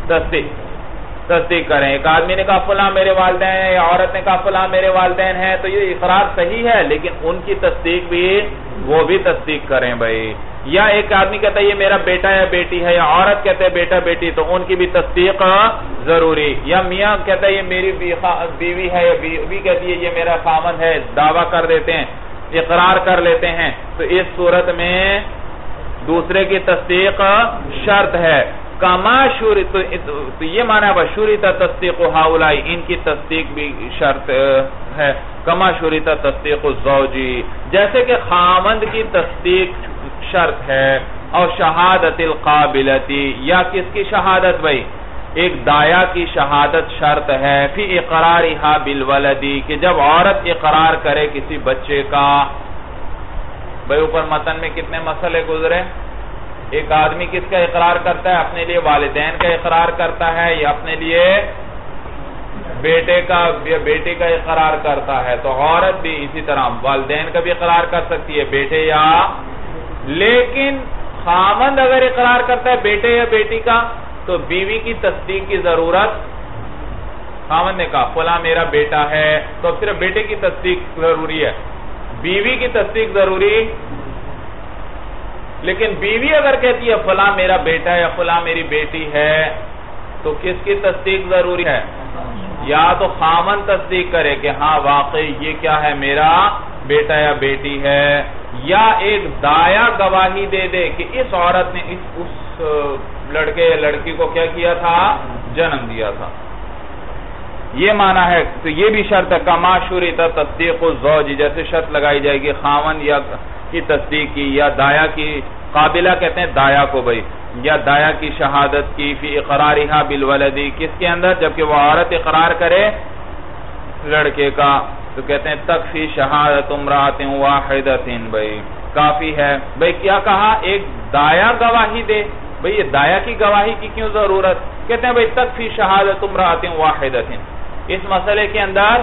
تصدیق کریں۔ ایک آدمی نے کہا فلاں میرے والدین ہیں، یا عورت نے کہا فلاں میرے والدین ہیں، تو یہ اقرار صحیح ہے، لیکن ان کی تصدیق بھی وہ بھی تصدیق کریں بھائی۔ یا ایک آدمی کہتا ہے یہ میرا بیٹا یا بیٹی ہے، یا عورت کہتے ہیں بیٹا بیٹی، تو ان کی بھی تصدیق ضروری. یا میاں کہتا ہے یہ میری بیوی ہے، یا بیوی کہتی ہے یہ میرا خاوند ہے، دعویٰ کر دیتے ہیں، اقرار کر لیتے ہیں، تو اس صورت میں دوسرے کی تصدیق شرط ہے. کما شورت، تو یہ معنی ہے بشورت تصدیق ہؤلاء، ان کی تصدیق بھی شرط ہے. کما شورت تصدیق الزوجی، جیسے کہ خاوند کی تصدیق شرط ہے. اور شہادت القابلتی، یا کس کی شہادت بھائی؟ ایک دایا کی شہادت شرط ہے. فی اقرارہا بالولدی، کہ جب عورت اقرار کرے کسی بچے کا. بھائی اوپر متن میں کتنے مسئلے گزرے؟ ایک آدمی کس کا اقرار کرتا ہے؟ اپنے لیے والدین کا اقرار کرتا ہے، یا اپنے لیے بیٹے کا یا بیٹی کا اقرار کرتا ہے. تو عورت بھی اسی طرح والدین کا بھی اقرار کر سکتی ہے، بیٹے یا. لیکن خاوند اگر اقرار کرتا ہے بیٹے یا بیٹی کا، تو بیوی کی تصدیق کی ضرورت. خاوند نے کہا فلاں میرا بیٹا ہے، تو اب صرف بیٹے کی تصدیق ضروری ہے، بیوی کی تصدیق ضروری. لیکن بیوی اگر کہتی ہے فلاں میرا بیٹا ہے یا فلاں میری بیٹی ہے، تو کس کی تصدیق ضروری ہے؟ یا تو خاوند تصدیق کرے کہ ہاں واقعی یہ کیا ہے، میرا بیٹا یا بیٹی ہے، یا ایک دایا گواہی دے دے کہ اس عورت نے اس لڑکے یا لڑکی کو کیا کیا تھا؟ جنم دیا تھا. یہ معنی ہے. تو یہ بھی شرط ہے. کما شورت تصدیق الزوج، جیسے شرط لگائی جائے گی خاوند یا کی تصدیق کی، یا دایا کی. قابلہ کہتے ہیں دایا کو بھائی، یا دایا کی شہادت کی. فی اقرارہا بالولدی، کس کے اندر؟ جبکہ وہ عورت اقرار کرے لڑکے کا، تو کہتے ہیں تکفی شہادت امرأۃ واحدۃ، بھائی کافی ہے. بھائی کیا کہا؟ ایک دایا گواہی دے. بھئی یہ دایا کی گواہی کی کیوں ضرورت؟ کہتے ہیں بھئی تکفی شہادت امرأۃ واحدۃ. اس مسئلے کے اندر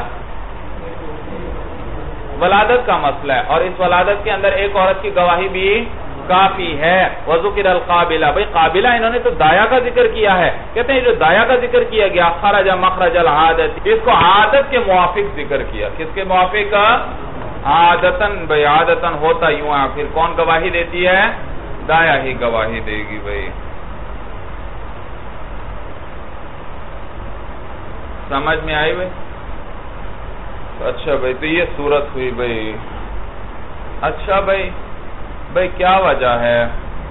ولادت کا مسئلہ ہے، اور اس ولادت کے اندر ایک عورت کی گواہی بھی کافی ہے. وذکر القابلہ، بھئی قابلہ انہوں نے تو دایا کا ذکر کیا ہے. کہتے ہیں جو دایا کا ذکر کیا گیا خرج مخرج العادت، اس کو عادت کے موافق ذکر کیا. کس کے موافق؟ عادتاً. بھئی عادتاً ہوتا یوں ہے. پھر کون گواہی دیتی ہے؟ دایا ہی گواہی دے گی. بھئی سمجھ میں آئی بھئی؟ اچھا بھئی، تو یہ صورت ہوئی بھئی. اچھا بھئی کیا وجہ ہے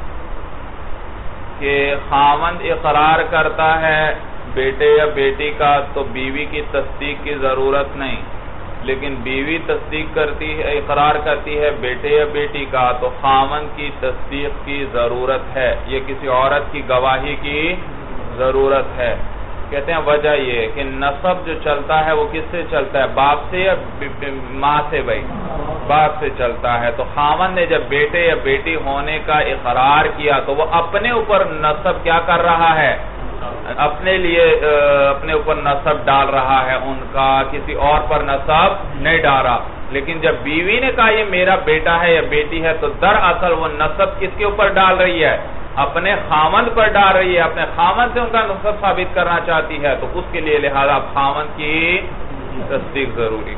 کہ خاوند اقرار کرتا ہے بیٹے یا بیٹی کا تو بیوی کی تصدیق کی ضرورت نہیں، لیکن بیوی تصدیق کرتی ہے، اقرار کرتی ہے بیٹے یا بیٹی کا تو خاوند کی تصدیق کی ضرورت ہے، یہ کسی عورت کی گواہی کی ضرورت ہے. کہتے ہیں وجہ یہ کہ نسب جو چلتا ہے وہ کس سے چلتا ہے؟ باپ سے یا ماں سے؟ بھائی باپ سے چلتا ہے. تو خاوند نے جب بیٹے یا بیٹی ہونے کا اقرار کیا تو وہ اپنے اوپر نسب کیا کر رہا ہے؟ اپنے لیے اپنے اوپر نسب ڈال رہا ہے ان کا، کسی اور پر نسب نہیں ڈالا. لیکن جب بیوی نے کہا یہ میرا بیٹا ہے یا بیٹی ہے تو دراصل وہ نسب کس کے اوپر ڈال رہی ہے؟ اپنے خاوند پر ڈال رہی ہے، اپنے خاوند سے ان کا نسب ثابت کرنا چاہتی ہے، تو اس کے لیے لہذا خاوند کی تصدیق ضروری.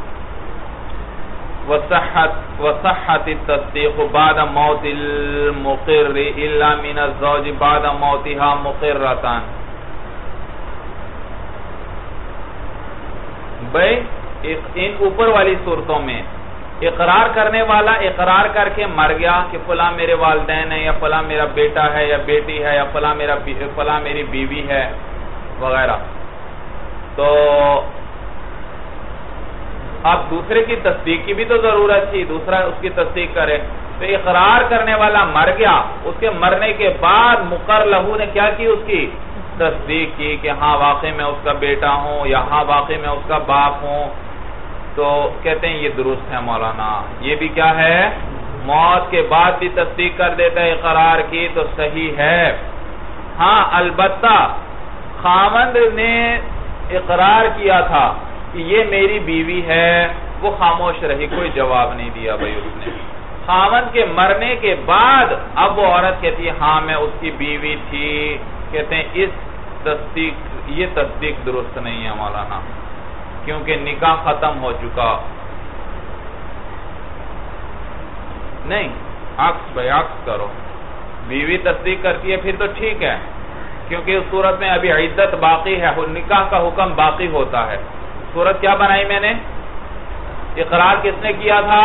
وصحت التصدیق بعد موت المقر الا من الزوج بعد موتها مقرتان. بھئی ان اوپر والی صورتوں میں اقرار کرنے والا اقرار کر کے مر گیا کہ فلاں میرے والدین ہیں، یا فلاں میرا بیٹا ہے یا بیٹی ہے، یا فلاں میری بیوی ہے وغیرہ، تو اب دوسرے کی تصدیق کی بھی تو ضرورت تھی، دوسرا اس کی تصدیق کرے. تو اقرار کرنے والا مر گیا، اس کے مرنے کے بعد مقر لہو نے کیا کی؟ اس کی تصدیق کی کہ ہاں واقعی میں اس کا بیٹا ہوں، یا ہاں واقعی میں اس کا باپ ہوں. تو کہتے ہیں یہ درست ہے مولانا، یہ بھی کیا ہے؟ موت کے بعد بھی تصدیق کر دیتا ہے اقرار کی تو صحیح ہے. ہاں البتہ خاوند نے اقرار کیا تھا کہ یہ میری بیوی ہے، وہ خاموش رہی، کوئی جواب نہیں دیا بھائی اس نے. خاوند کے مرنے کے بعد اب وہ عورت کہتی ہے ہاں میں اس کی بیوی تھی. کہتے ہیں یہ تصدیق درست نہیں ہے مولانا، کیونکہ نکاح ختم ہو چکا. نہیں، عکس بھائی عکس کرو. بیوی تصدیق کرتی ہے پھر تو ٹھیک ہے، کیونکہ اس صورت میں ابھی عدت باقی ہے، نکاح کا حکم باقی ہوتا ہے. صورت کیا بنائی میں نے؟ اقرار کس نے کیا تھا؟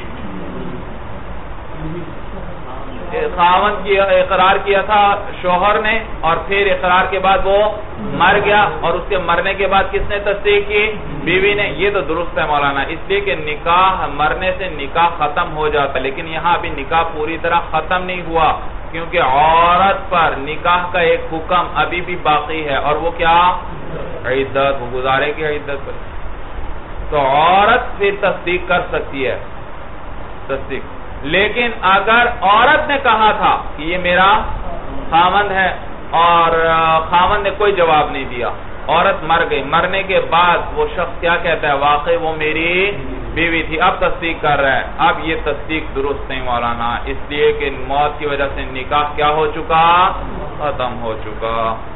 خاوند کی اقرار کیا تھا شوہر نے، اور پھر اقرار کے بعد وہ مر گیا، اور اس کے مرنے کے بعد کس نے تصدیق کی؟ بیوی نے. یہ تو درست ہے مولانا، اس لیے کہ نکاح مرنے سے نکاح ختم ہو جاتا، لیکن یہاں ابھی نکاح پوری طرح ختم نہیں ہوا، کیونکہ عورت پر نکاح کا ایک حکم ابھی بھی باقی ہے، اور وہ کیا؟ عدت. وہ گزارے کی عدت پر. تو عورت پھر تصدیق کر سکتی ہے تصدیق. لیکن اگر عورت نے کہا تھا کہ یہ میرا خاوند ہے اور خاوند نے کوئی جواب نہیں دیا، عورت مر گئی، مرنے کے بعد وہ شخص کیا کہتا ہے؟ واقعی وہ میری بیوی تھی، اب تصدیق کر رہا ہے. اب یہ تصدیق درست نہیں مولانا، اس لیے کہ موت کی وجہ سے نکاح کیا ہو چکا؟ ختم ہو چکا.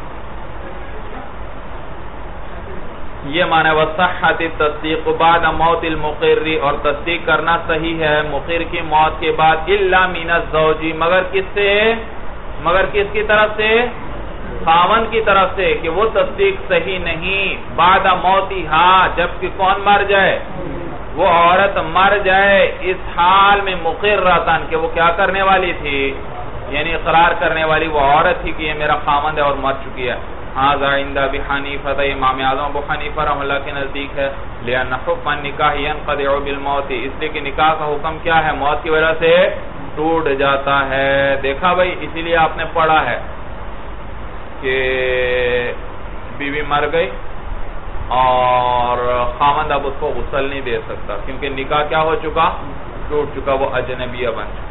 یہ معنی وصحت التصدیق بعد موت المقر، اور تصدیق کرنا صحیح ہے مقر کی موت کے بعد، الا من الزوج، مگر کس سے؟ مگر کس کی طرف سے؟ خاوند کی طرف سے، کہ وہ تصدیق صحیح نہیں بعد موتہا، جبکہ کون مر جائے؟ وہ عورت مر جائے اس حال میں مقررتاً، کہ وہ کیا کرنے والی تھی؟ یعنی اقرار کرنے والی وہ عورت تھی کہ یہ میرا خاوند ہے اور مر چکی ہے. ھذا عند ابی حنیفہ، امام اعظم ابو حنیفہ رحمہ اللہ کے نزدیک ہے. لأن حکم النکاح ينقطع بالموت، اس لیے کہ نکاح کا حکم کیا ہے؟ موت کی وجہ سے ٹوٹ جاتا ہے. دیکھا بھائی، اسی لیے آپ نے پڑھا ہے کہ بیوی مر گئی اور خاوند اب اس کو غسل نہیں دے سکتا، کیونکہ نکاح کیا ہو چکا؟ ٹوٹ چکا، وہ اجنبیہ بن چکا.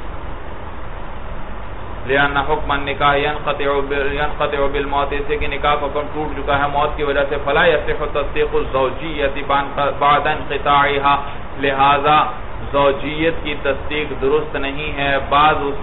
لأن حکم النکاح ينقطع بالموت، اس لیے کہ نکاح کا حکم ٹوٹ چکا ہے موت کی وجہ سے. فلا يصح تصدیق الزوجیت بعد انقطاعها، لہذا زوجیت کی تصدیق درست نہیں ہے بعد اس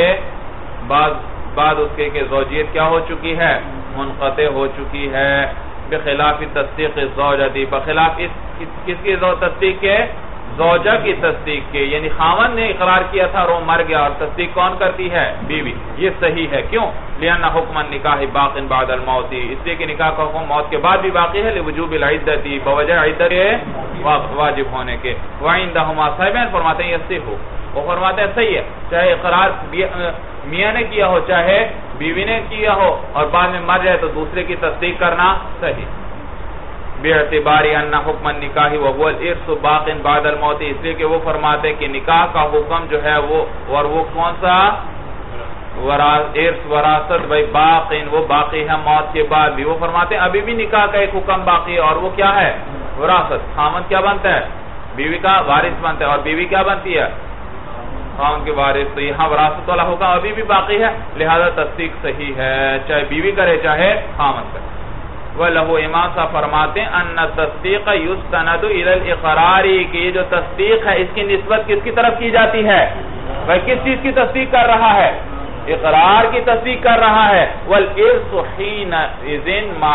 کے کہ زوجیت کیا ہو چکی ہے؟ منقطع ہو چکی ہے. بخلاف تصدیق الزوجہ، بخلاف کس کی تصدیق کے؟ زوجہ کی تصدیق کے، یعنی خاوند نے اقرار کیا تھا اور وہ مر گیا، اور تصدیق کون کرتی ہے؟ بیوی. یہ صحیح ہے. کیوں؟ لأن حکم النکاح باق بعد الموت، اس لیے کہ نکاح کا حکم موت کے بعد بھی باقی ہے، لوجوب العدت، بوجہ عدت واجب ہونے کے. وعندہما صاحبین فرماتے ہیں یصح، وہ فرماتے ہیں صحیح ہے، چاہے اقرار میاں نے کیا ہو چاہے بیوی نے کیا ہو، اور بعد میں مر جائے تو دوسرے کی تصدیق کرنا صحیح. باعتبار ان حکم النکاح وهو الارث باق بعد الموت، اس لیے کہ وہ فرماتے کہ نکاح کا حکم جو ہے وہ کون سا؟ ارث وراثت بھائی باق، وہ باقی ہے موت کے بعد بھی. وہ فرماتے ہیں ابھی بھی نکاح کا ایک حکم باقی ہے، اور وہ کیا ہے؟ وراثت. خاوند کیا بنتا ہے؟ بیوی کا وارث بنتا ہے، اور بیوی کیا بنتی ہے؟ خاوند کے وارث. تو یہاں وراثت والا حکم ابھی بھی باقی ہے، لہذا تصدیق صحیح ہے، چاہے بیوی کرے چاہے خاوند کرے. وَلَهُ، امام صاحب فرماتے ہیں ان التصدیق یستند الی الاقرار، کہ یہ جو تصدیق ہے اس کی نسبت کس کی طرف کی جاتی ہے؟ وہ کس چیز کی تصدیق کر رہا ہے؟ اقرار کی تصدیق کر رہا ہے. والارث حینئذ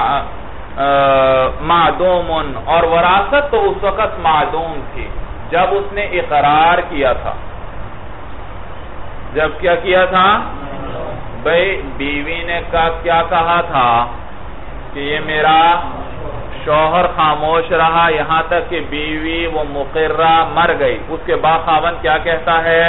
معدوم، اور وراثت تو اس وقت معدوم تھی جب اس نے اقرار کیا تھا. جب کیا کیا تھا؟ بھئی بیوی نے کیا کہا تھا کہ یہ میرا شوہر خاموش رہا یہاں تک کہ بیوی وہ مقرہ مر گئی. اس کے بعد خاوند کیا کہتا ہے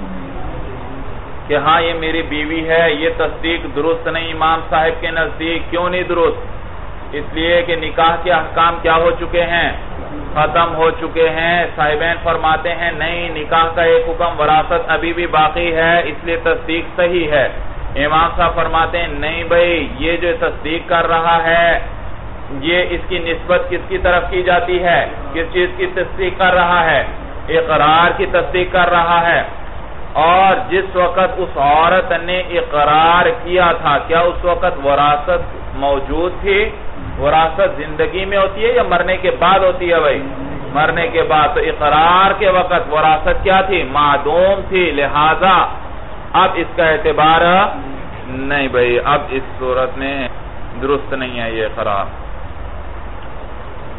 کہ ہاں یہ میری بیوی ہے. یہ تصدیق درست نہیں امام صاحب کے نزدیک. کیوں نہیں درست؟ اس لیے کہ نکاح کے احکام کیا ہو چکے ہیں؟ ختم ہو چکے ہیں. صاحبین فرماتے ہیں نہیں، نکاح کا ایک حکم وراثت ابھی بھی باقی ہے، اس لیے تصدیق صحیح ہے. امام صاحب فرماتے ہیں نہیں بھئی، یہ جو تصدیق کر رہا ہے یہ اس کی نسبت کس کی طرف کی جاتی ہے؟ کس چیز کی تصدیق کر رہا ہے؟ اقرار کی تصدیق کر رہا ہے. اور جس وقت اس عورت نے اقرار کیا تھا کیا اس وقت وراثت موجود تھی؟ وراثت زندگی میں ہوتی ہے یا مرنے کے بعد ہوتی ہے بھائی؟ مرنے کے بعد. تو اقرار کے وقت وراثت کیا تھی؟ معدوم تھی. لہذا اب اس کا اعتبار نہیں بھئی، اب اس صورت میں درست نہیں ہے یہ اقرار.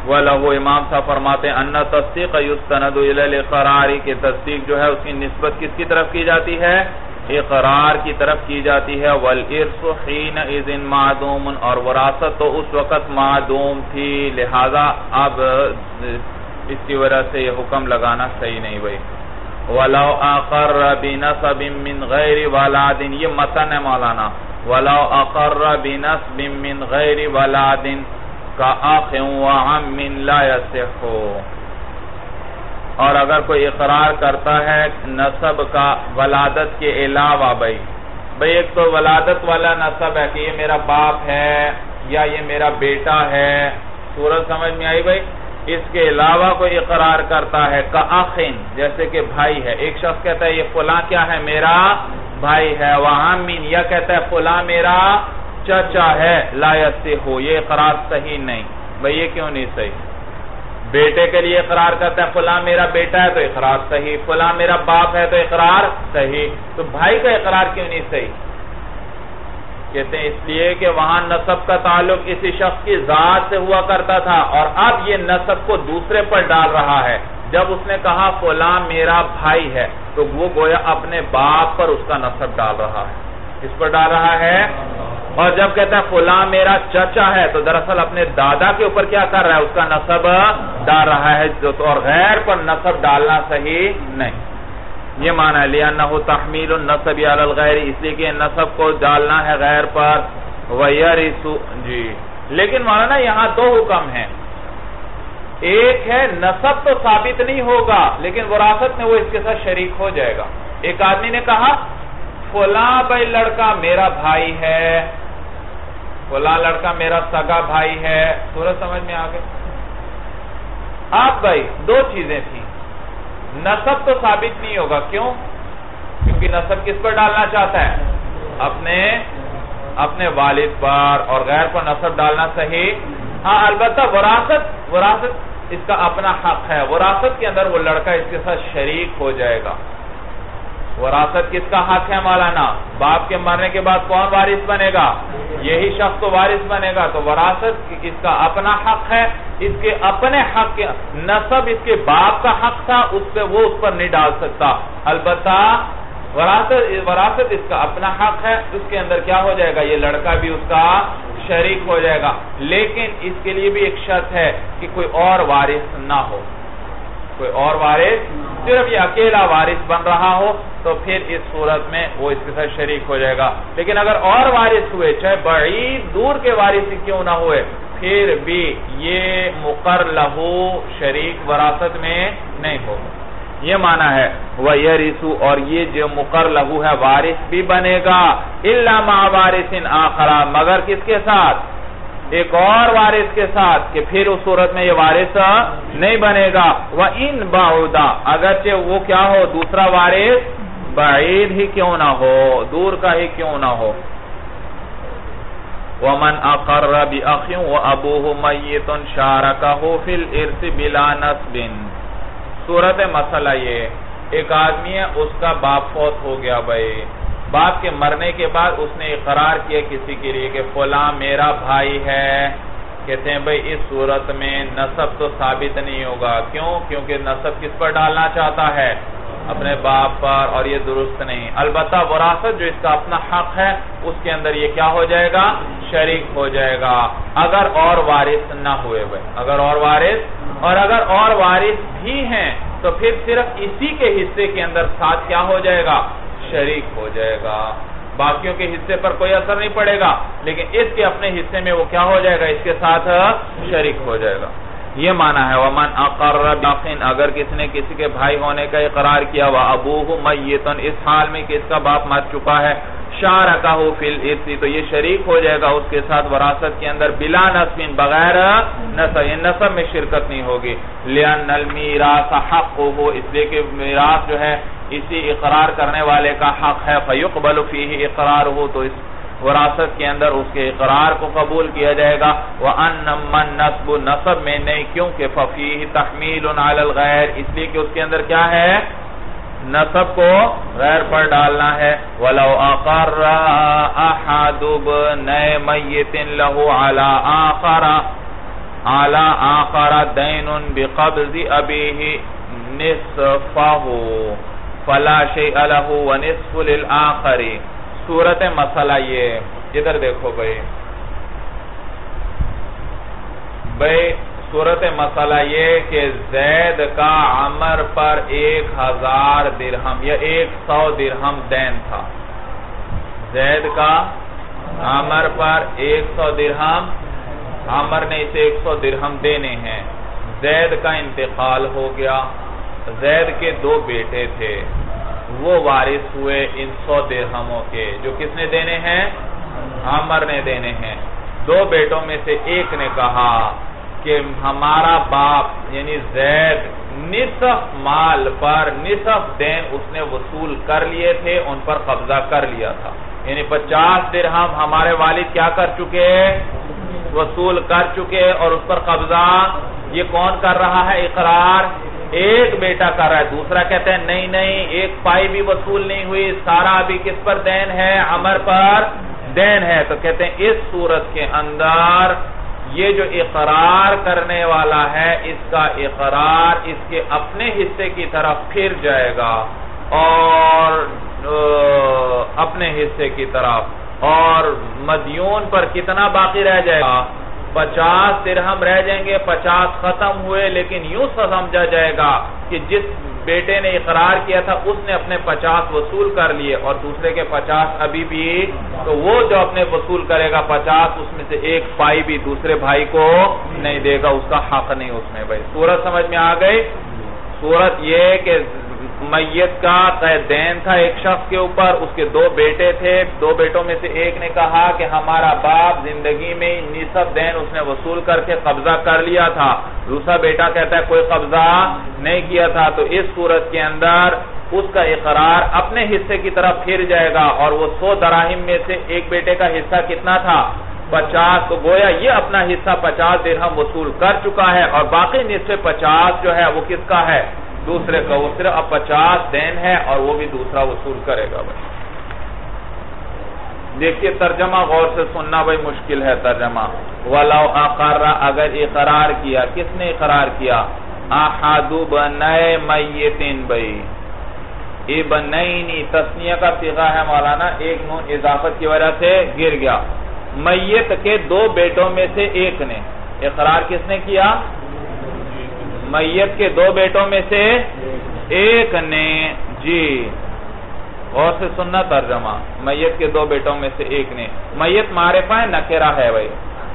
وَلَهُ امام صاحب فرماتے ہیں أَنَّ تَصْدِيقَ يُسْتَنَدُ إِلَى الْإِقْرَارِ کہ تصدیق جو ہے اس کی نسبت کس کی طرف کی جاتی ہے؟ اقرار کی طرف کی جاتی ہے. وَالْإِرْثُ حِينَئِذٍ مَعْدُومٌ اور وراثت تو اس وقت معدوم تھی، لہذا اب اس کی وجہ سے یہ حکم لگانا صحیح نہیں بھائی. وَلَوْ أَقَرَّ بِنَسَبٍ مِّن غَيْرِ وَلَادٍ یہ متن ہے مولانا. وَلَوْ أَقَرَّ بِنَسْبٍ مِّن غَيْرِ وَلَادٍ كَأَخٍ وَعَمٍّ لَا يَصِحُّ اور اگر کوئی اقرار کرتا ہے نسب کا ولادت کے علاوہ بھائی ایک تو ولادت والا نسب ہے کہ یہ میرا باپ ہے یا یہ میرا بیٹا ہے، صورت سمجھ میں آئی بھائی. اس کے علاوہ کوئی اقرار کرتا ہے کاخن جیسے کہ بھائی ہے، ایک شخص کہتا ہے یہ فلاں کیا ہے میرا بھائی ہے، وعامین یا کہتا ہے فلاں میرا چچا ہے، لا یصح یہ اقرار صحیح نہیں بھائی. یہ کیوں نہیں صحیح؟ بیٹے کے لیے اقرار کرتا ہے فلاں میرا بیٹا ہے تو اقرار صحیح، فلاں میرا باپ ہے تو اقرار صحیح، تو بھائی کا اقرار کیوں نہیں صحیح؟ کہتے ہیں اس لیے کہ وہاں نسب کا تعلق اسی شخص کی ذات سے ہوا کرتا تھا اور اب یہ نسب کو دوسرے پر ڈال رہا ہے. جب اس نے کہا فلاں میرا بھائی ہے تو وہ گویا اپنے باپ پر اس کا نسب ڈال رہا ہے، اس پر ڈال رہا ہے. اور جب کہتا ہے فلاں میرا چچا ہے تو دراصل اپنے دادا کے اوپر کیا کر رہا ہے؟ اس کا نسب ڈال رہا ہے، اور غیر پر نسب ڈالنا صحیح نہیں. یہ معنی ہے لِأَنَّهُ تَحْمِيلُ النَّسَبِ عَلَى الْغَيْرِ اس لیے کہ نسب کو ڈالنا ہے غیر پر. وَيَرِثُ جی لیکن مولانا یہاں دو حکم ہیں. ایک ہے نسب تو ثابت نہیں ہوگا لیکن وراثت میں وہ اس کے ساتھ شریک ہو جائے گا. ایک آدمی نے کہا فلاں بھائی لڑکا میرا بھائی ہے، فلاں لڑکا میرا سگا بھائی ہے. صورت سمجھ میں آ گئی؟ اب بھائی دو چیزیں تھیں، نسب تو ثابت نہیں ہوگا. کیوں؟ کیونکہ نسب کس پر ڈالنا چاہتا ہے؟ اپنے والد پر، اور غیر پر نسب ڈالنا صحیح. ہاں البتہ وراثت اس کا اپنا حق ہے، وراثت کے اندر وہ لڑکا اس کے ساتھ شریک ہو جائے گا. وراثت کس کا حق ہے مولانا؟ باپ کے مرنے کے بعد کون وارث بنے گا؟ یہی شخص تو وارث بنے گا. تو وراثت اس کا اپنا حق ہے، اس کے اپنے حق کے نسب اس کے باپ کا حق تھا، اس پہ وہ اس پر نہیں ڈال سکتا. البتہ وراثت اس کا اپنا حق ہے، اس کے اندر کیا ہو جائے گا؟ یہ لڑکا بھی اس کا شریک ہو جائے گا. لیکن اس کے لیے بھی ایک شرط ہے کہ کوئی اور وارث نہ ہو. کوئی اور وارث، صرف یہ اکیلا وارث بن رہا ہو تو پھر اس صورت میں وہ اس کے ساتھ شریک ہو جائے گا. لیکن اگر اور وارث ہوئے، چاہے بعید دور کے وارث کیوں نہ ہوئے، پھر بھی یہ مقر لہو شریک وراثت میں نہیں ہوگا. یہ معنی ہے وَيَرِثُ اور یہ جو مقر لہو ہے وارث بھی بنے گا إِلَّا مَعَ وَارِثٍ آخَرَ مگر کس کے ساتھ؟ ایک اور وارث کے ساتھ، کہ پھر اس صورت میں یہ وارث نہیں بنے گا. وَإِن بَعُدَ اگرچہ وہ کیا ہو؟ دوسرا وارث بعید ہی کیوں نہ ہو، دور کا ہی کیوں نہ ہو. وَمَنْ أَقَرَّ بِأَخٍ وَأَبُوهُ مَيِّتٌ شَارَكَهُ فِي الْإِرْثِ بِلَا نَسْبٍ صورت مسئلہ یہ ایک آدمی ہے، اس کا باپ فوت ہو گیا بھائی. باپ کے مرنے کے بعد اس نے اقرار کیا کسی کے لیے کہ فلاں میرا بھائی ہے. کہتے ہیں بھائی اس صورت میں نسب تو ثابت نہیں ہوگا. کیوں؟ کیونکہ نسب کس پر ڈالنا چاہتا ہے؟ اپنے باپ پر، اور یہ درست نہیں. البتہ وراثت جو اس کا اپنا حق ہے اس کے اندر یہ کیا ہو جائے گا؟ شریک ہو جائے گا اگر اور وارث نہ ہوئے بھائی. اگر اور وارث بھی ہیں تو پھر صرف اسی کے حصے کے اندر ساتھ کیا ہو جائے گا؟ شریک ہو جائے گا. باقیوں کے حصے پر کوئی اثر نہیں پڑے گا، لیکن اس کے اپنے حصے میں وہ کیا ہو جائے گا؟ اس کے ساتھ شریک ہو جائے گا. یہ معنی ہے وَمَنْ أَقَرَّ بِأَخٍ اگر کسی نے کسی کے بھائی ہونے کا اقرار کیا وَأَبُوهُ مَيِّتٌ اس حال میں کہ اس کا باپ مر چکا ہے، شَارَكَهُ فِي الْإِرْثِ تو یہ شریک ہو جائے گا اس کے ساتھ وراثت کے اندر بلا نسب بغیر نسب، یہ نسب میں شرکت نہیں ہوگی. لِأَنَّ الْمِيرَاثَ حَقُّهُ اس لیے کہ میراث جو ہے اسی اقرار کرنے والے کا حق ہے. فَيُقْبَلُ فِيهِ إِقْرَارُهُ تو اس وراثت کے اندر اس کے اقرار کو قبول کیا جائے گا. وَأَنَّمَّ النَّسْبُ نسب میں نہیں، کیونکہ فَفِيهِ تَحْمِيلٌ عَلَى الْغَيْرِ اس لیے کہ اس کے اندر کیا ہے؟ نسب کو غیر پر ڈالنا ہے. وَلَوْ أَقَرَّ أَحَدُ ابْنَيْ مَيِّتٍ لَهُ عَلَى آخَرَ علی آخر دین بقبض ابیہ نصفہ فلا شیء لہ ونصف للآخر. صورت مسئلہ یہ، ادھر دیکھو بھئی صورت مسئلہ یہ کہ زید کا عمر پر 1000 درہم یا 100 درہم دین تھا. زید کا عمر پر 100 درہم، عمر نے اسے 100 درہم دینے ہیں. زید کا انتقال ہو گیا. زید کے 2 بیٹے تھے، وہ وارث ہوئے ان 100 درہموں کے، جو کس نے دینے ہیں؟ عمر نے دینے ہیں. 2 بیٹوں میں سے ایک نے کہا کہ ہمارا باپ یعنی زید نصف مال پر نصف دین اس نے وصول کر لیے تھے، ان پر قبضہ کر لیا تھا. یعنی 50 درہم ہمارے والد کیا کر چکے؟ وصول کر چکے، اور اس پر قبضہ یہ کون کر رہا ہے؟ اقرار ایک بیٹا کر رہا ہے. دوسرا کہتے ہیں نہیں نہیں، 1 پائی بھی وصول نہیں ہوئی، سارا ابھی کس پر دین ہے؟ عمر پر دین ہے. تو کہتے ہیں اس صورت کے اندر یہ جو اقرار کرنے والا ہے، اس کا اقرار اس کے اپنے حصے کی طرف پھر جائے گا، اور اپنے حصے کی طرف، اور مدیون پر کتنا باقی رہ جائے گا؟ 50 درہم رہ جائیں گے. 50 ختم ہوئے، لیکن یوں سمجھا جائے گا کہ جس بیٹے نے اقرار کیا تھا اس نے اپنے 50 وصول کر لیے، اور دوسرے کے 50 ابھی بھی، تو وہ جو اپنے وصول کرے گا 50، اس میں سے 1 پائی بھی دوسرے بھائی کو نہیں دے گا، اس کا حق نہیں اس میں. بھائی صورت سمجھ میں آ گئی؟ صورت یہ کہ میت کا دین تھا ایک شخص کے اوپر، اس کے 2 بیٹے تھے. 2 بیٹوں میں سے ایک نے کہا کہ ہمارا باپ زندگی میں نصف دین اس نے وصول کر کے قبضہ کر لیا تھا. دوسرا بیٹا کہتا ہے کوئی قبضہ نہیں کیا تھا. تو اس صورت کے اندر اس کا اقرار اپنے حصے کی طرف پھر جائے گا، اور وہ 100 دراہم میں سے ایک بیٹے کا حصہ کتنا تھا؟ 50. تو گویا یہ اپنا حصہ 50 درہم وصول کر چکا ہے، اور باقی نصف 50 جو ہے وہ کس کا ہے؟ دوسرے کا. وہ صرف اب 50 دین ہے، اور وہ بھی دوسرا وصول کرے گا. بھائی دیکھیے ترجمہ غور سے سننا، بھائی مشکل ہے ترجمہ. وَلَوْ أَقَرَّ، اگر اقرار کیا. کس نے اقرار کیا؟ أَحَدُ بَنَيْ مَيِّتٍ. بھائی ابنینی تثنیہ کا صیغہ ہے مولانا، ایک نون اضافت کی وجہ سے گر گیا. میت کے 2 بیٹوں میں سے ایک نے اقرار. کس نے کیا؟ میت کے 2 بیٹوں میں سے ایک نے. جی غور سے سننا ترجمہ. میت کے 2 بیٹوں میں سے ایک نے. میت معرفہ ہے نکرہ ہے بھائی؟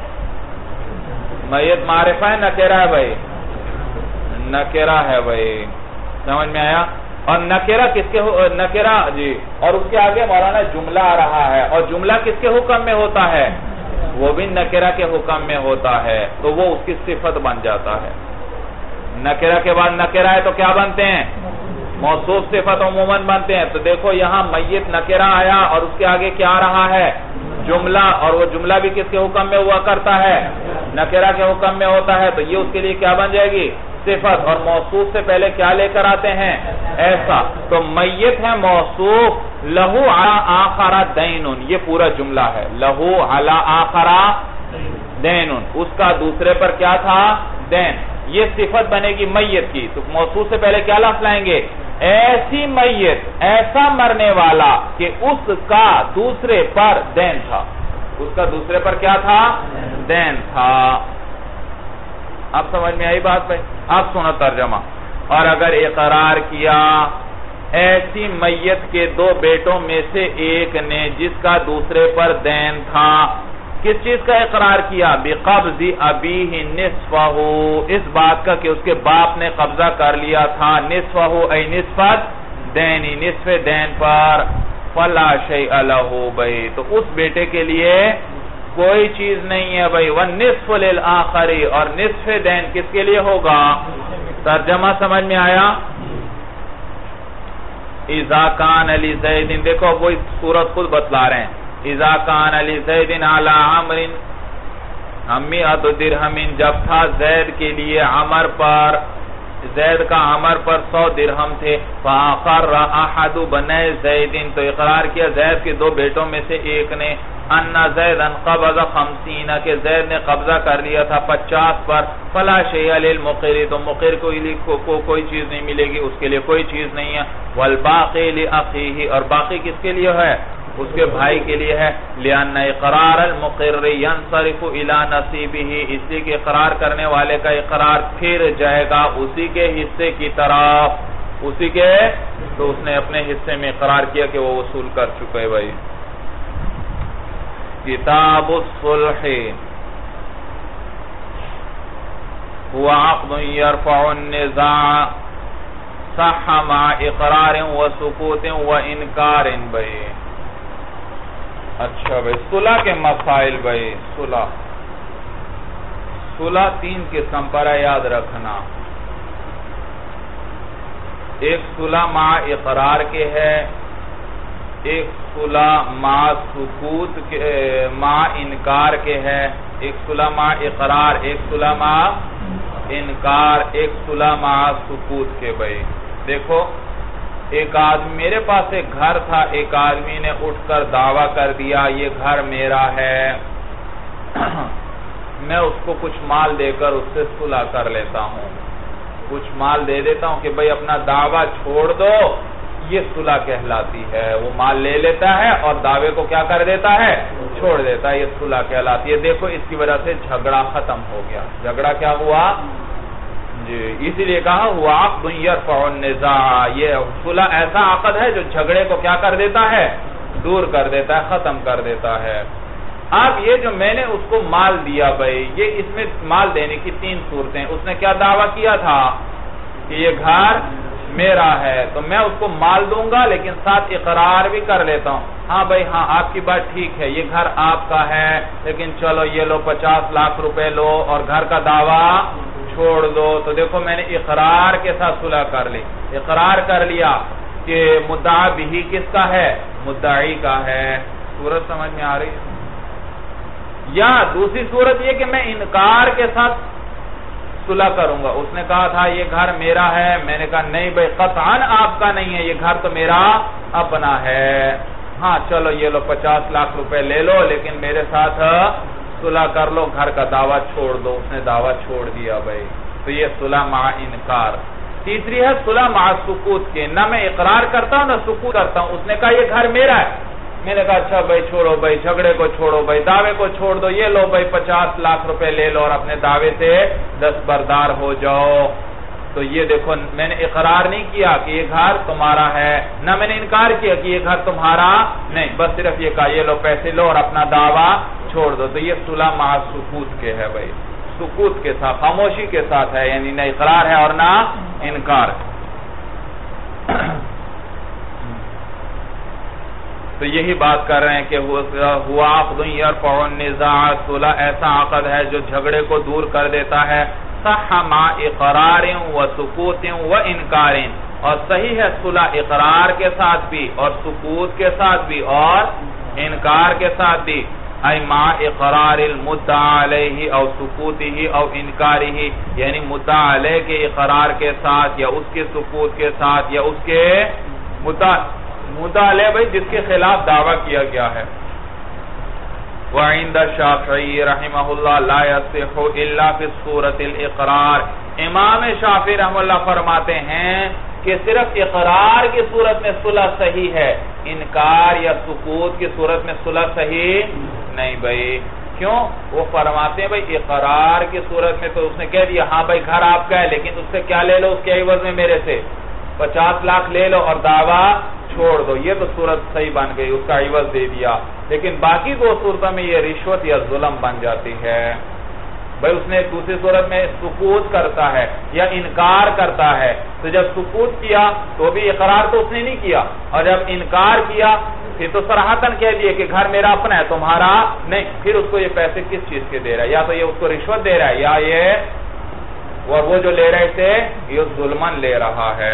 میت معرفہ ہے نکرہ ہے بھائی؟ نکرہ ہے بھائی. سمجھ میں آیا؟ اور نکرہ کس کے نکرہ جی، اور اس کے آگے مولانا جملہ آ رہا ہے، اور جملہ کس کے حکم میں ہوتا ہے؟ وہ بھی نکرہ کے حکم میں ہوتا ہے، تو وہ اس کی صفت بن جاتا ہے. نکرہ کے بعد نکرہ ہے تو کیا بنتے ہیں؟ موصوف صفت عموماً بنتے ہیں. تو دیکھو یہاں میت نکرہ آیا، اور اس کے آگے کیا آ رہا ہے؟ جملہ. اور وہ جملہ بھی کس کے حکم میں ہوا کرتا ہے؟ نکرہ کے حکم میں ہوتا ہے. تو یہ اس کے لیے کیا بن جائے گی؟ صفت. اور موصوف سے پہلے کیا لے کر آتے ہیں؟ ایسا. تو میت ہے موصوف لہو علی آخر دین، یہ پورا جملہ ہے. لہو علی آخر دین، اس کا دوسرے پر کیا تھا؟ دین. یہ صفت بنے گی میت کی. تو موصوف سے پہلے کیا لفظ لائیں گے؟ ایسی میت، ایسا مرنے والا کہ اس کا دوسرے پر دین تھا. اس کا دوسرے پر کیا تھا؟ دین تھا. اب سمجھ میں آئی بات بھائی؟ اب سنو ترجمہ. اور اگر اقرار کیا ایسی میت کے 2 بیٹوں میں سے ایک نے جس کا دوسرے پر دین تھا. کس چیز کا اقرار کیا؟ بقبض ابیہ نصفہ، اس بات کا کہ اس کے باپ نے قبضہ کر لیا تھا. نصفہ ای نصفت دینی، نصف دین پر. فلا شیء لہ، بھائی تو اس بیٹے کے لیے کوئی چیز نہیں ہے بھائی. والنصف للآخر، اور نصف دین کس کے لیے ہوگا؟ ترجمہ سمجھ میں آیا؟ اذا کان لزید، دیکھو وہی صورت خود بتلا رہے ہیں. اذا کان لزید علی عمر 100 درہم، جب تھا زید کے لیے عمر پر زید کا عمر پر 100 درہم تھے. فَأَقَرَّ أَحَدُ بَنَيْ زَيْدٍ تو اقرار کیا زید کے 2 بیٹوں میں سے ایک نے أَنَّ زَيْدًا قَبَضَ 50 کہ زید نے قبضہ کر لیا تھا 50 پر. فَلَا شَيْءَ لِلْمُقِرِ تو مقر کو کوئی چیز نہیں ملے گی, اس کے لیے کوئی چیز نہیں ہے. وَالْبَاقِي لِأَخِيهِ اور باقی کس کے لیے ہے؟ اس کے بھائی کے لیے ہے. لِأَنَّ اِقْرَارَ الْمُقِرِّ يَنْصَرِفُ إِلَى نَصِيبِهِ اس لیے کہ اقرار کرنے والے کا اقرار پھر جائے گا اسی کے حصے کی طرف, اسی کے تو اس نے اپنے حصے میں اقرار کیا کہ وہ وصول کر چکے. بھائی کتاب الصلح هو عقد يرفع النزاع صح مع اقرار وسکوت وانکار. بھائی اچھا بھائی صلح کے مسائل. بھائی صلح 3 قسم پر ہے, یاد رکھنا. ایک صلح مع اقرار کے ہے, ایک صلح مع سکوت مع انکار کے ہے, ایک صلح مع اقرار, ایک صلح مع انکار, ایک صلح مع سکوت کے. بھائی دیکھو ایک آدمی, میرے پاس ایک گھر تھا, ایک آدمی نے اٹھ کر دعویٰ کر دیا یہ گھر میرا ہے, میں اس کو کچھ مال دے کر اس سے صلح کر لیتا ہوں, کچھ مال دے دیتا ہوں کہ بھئی اپنا دعویٰ چھوڑ دو, یہ صلح کہلاتی ہے. وہ مال لے لیتا ہے اور دعوے کو کیا کر دیتا ہے؟ چھوڑ دیتا ہے, یہ صلح کہلاتی ہے. دیکھو اس کی وجہ سے جھگڑا ختم ہو گیا. جھگڑا کیا ہوا جی, اسی لیے کہا ہوا عقد یرفع النزاع, یہ صلح ایسا عقد ہے جو جھگڑے کو کیا کر دیتا ہے؟ دور کر دیتا ہے, ختم کر دیتا ہے. اب یہ جو میں نے اس کو مال دیا بھائی, یہ اس میں مال دینے کی 3 صورتیں. اس نے کیا دعویٰ کیا تھا کہ یہ گھر میرا ہے, تو میں اس کو مال دوں گا لیکن ساتھ اقرار بھی کر لیتا ہوں, ہاں بھائی ہاں آپ کی بات ٹھیک ہے, یہ گھر آپ کا ہے لیکن چلو یہ لو 50 لاکھ روپے لو اور گھر کا دعویٰ چھوڑ دو. تو دیکھو میں نے اقرار کے ساتھ صلح کر لی, اقرار کر لیا کہ مدعا بھی کس کا ہے؟ مدعی کا ہے. صورت سمجھ میں آ رہی ہے؟ یا دوسری صورت یہ کہ میں انکار کے ساتھ صلح کروں گا. اس نے کہا تھا یہ گھر میرا ہے, میں نے کہا نہیں بھائی قطعاً آپ کا نہیں ہے, یہ گھر تو میرا اپنا ہے, ہاں چلو یہ لو 50 لاکھ روپے لے لو لیکن میرے ساتھ صلح کر لو, گھر کا دعویٰ چھوڑ دو. اس نے دعویٰ چھوڑ دیا بھائی, تو یہ صلح مع انکار. تیسری ہے صلح مع سکوت کے, نہ میں اقرار کرتا ہوں نہ سکوت کرتا ہوں. اس نے کہا یہ گھر میرا ہے, میں نے کہا اچھا بھائی چھوڑو بھائی, جھگڑے کو چھوڑو بھائی, دعوے کو چھوڑ دو, یہ لو بھائی 50 لاکھ روپے لے لو اور اپنے دعوے سے دستبردار ہو جاؤ. تو یہ دیکھو میں نے اقرار نہیں کیا کہ یہ گھر تمہارا ہے, نہ میں نے انکار کیا کہ یہ گھر تمہارا نہیں, بس صرف یہ کہا یہ لو پیسے لو اور اپنا دعویٰ چھوڑ دو. تو یہ صلح مع سکوت کے ہے بھائی, سکوت کے ساتھ, خاموشی کے ساتھ ہے, یعنی نہ اقرار ہے اور نہ انکار. تو یہی بات کر رہے ہیں کہ ہوا عقد یرفع النزاع, صلح ایسا عقد ہے جو جھگڑے کو دور کر دیتا ہے. صح مع اقرار و سکوت و انکار, اور صحیح ہے صلح اقرار کے ساتھ بھی اور سکوت کے ساتھ بھی اور انکار کے ساتھ بھی. ای مع اقرار المدعا علیہ او سکوتہ او انکارہ, یعنی مدعا علیہ کے اقرار کے ساتھ یا اس کے سکوت کے ساتھ یا اس کے مدعا علیہ بھئی جس کے خلاف دعویٰ کیا گیا ہے. وعند الشافعی رحمہ اللہ لا یصح الا فی صورت الاقرار, امام شافعی رحمہ اللہ فرماتے ہیں کہ صرف اقرار کی صورت میں صلح صحیح ہے, انکار یا سکوت کی صورت میں صلح صحیح نہیں بھائی. کیوں؟ وہ فرماتے ہیں بھائی اقرار کی صورت میں تو اس نے کہہ دیا ہاں بھائی گھر آپ کا ہے لیکن اس سے کیا لے لو, اس کے عوض میں میرے سے 50 لاکھ لے لو اور دعویٰ چھوڑ دو, یہ تو صورت صحیح بن گئی, اس کا عوض دے دیا. لیکن باقی 2 صورتوں میں یہ رشوت یا ظلم بن جاتی ہے. بھائی اس نے دوسری صورت میں سکوت کرتا ہے یا انکار کرتا ہے, تو جب سکوت کیا تو بھی اقرار تو اس نے نہیں کیا, اور جب انکار کیا پھر تو صراحتاً کہہ دیے کہ گھر میرا اپنا ہے تمہارا نہیں. پھر اس کو یہ پیسے کس چیز کے دے رہا ہے, یا تو یہ اس کو رشوت دے رہا ہے یا یہ اور وہ جو لے رہے تھے یہ ظلمن لے رہا ہے,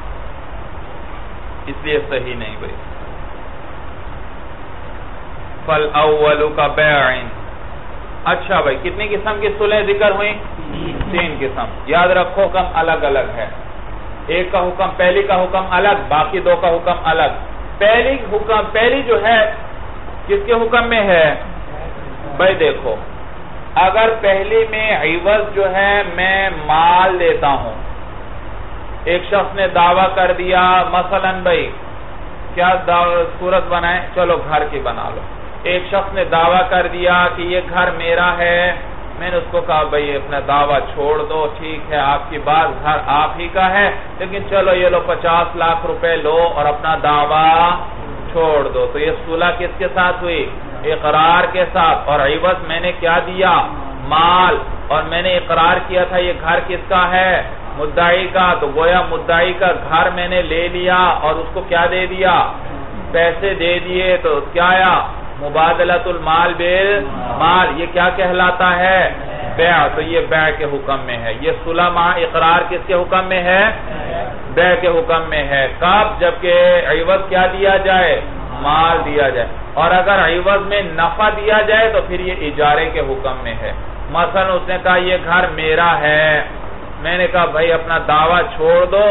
اس لیے صحیح نہیں بھائی. فَالْأَوَّلُ كَبَيْعٍ, اچھا بھائی کتنی قسم کی صلح ذکر ہوئی؟ 3 قسم. یاد رکھو حکم الگ الگ ہے. ایک کا حکم، پہلی کا حکم الگ، باقی 2 کا حکم الگ. پہلی جو ہے کس کے حکم میں ہے بھائی؟ دیکھو اگر پہلی میں عوض جو ہے میں مال دیتا ہوں. ایک شخص نے دعویٰ کر دیا مثلا بھائی کیا صورت بنائیں، چلو گھر کی بنا لو. ایک شخص نے دعویٰ کر دیا کہ یہ گھر میرا ہے. میں نے اس کو کہا بھائی اپنا دعویٰ چھوڑ دو، ٹھیک ہے آپ کی بات، گھر آپ ہی کا ہے، لیکن چلو یہ لو 50 لاکھ روپے لو اور اپنا دعویٰ چھوڑ دو. تو یہ صلح کس کے ساتھ ہوئی؟ اقرار کے ساتھ. اور عوض میں نے کیا دیا؟ مال. اور میں نے اقرار کیا تھا یہ گھر کس کا ہے؟ مدعی کا. تو گویا مدعی کا گھر میں نے لے لیا اور اس کو کیا دے دیا؟ پیسے دے دیے. تو کیا آیا؟ مبادلۃ المال بالمال. یہ کیا کہلاتا ہے؟ بیع. تو یہ بیع کے حکم میں ہے. یہ صلح مع اقرار کس کے حکم میں ہے؟ بیع کے حکم میں ہے. کب؟ جبکہ عوض کیا دیا جائے؟ مال دیا جائے. اور اگر عوض میں نفع دیا جائے تو پھر یہ اجارے کے حکم میں ہے. مثلا اس نے کہا یہ گھر میرا ہے، میں نے کہا بھائی اپنا دعویٰ چھوڑ دو،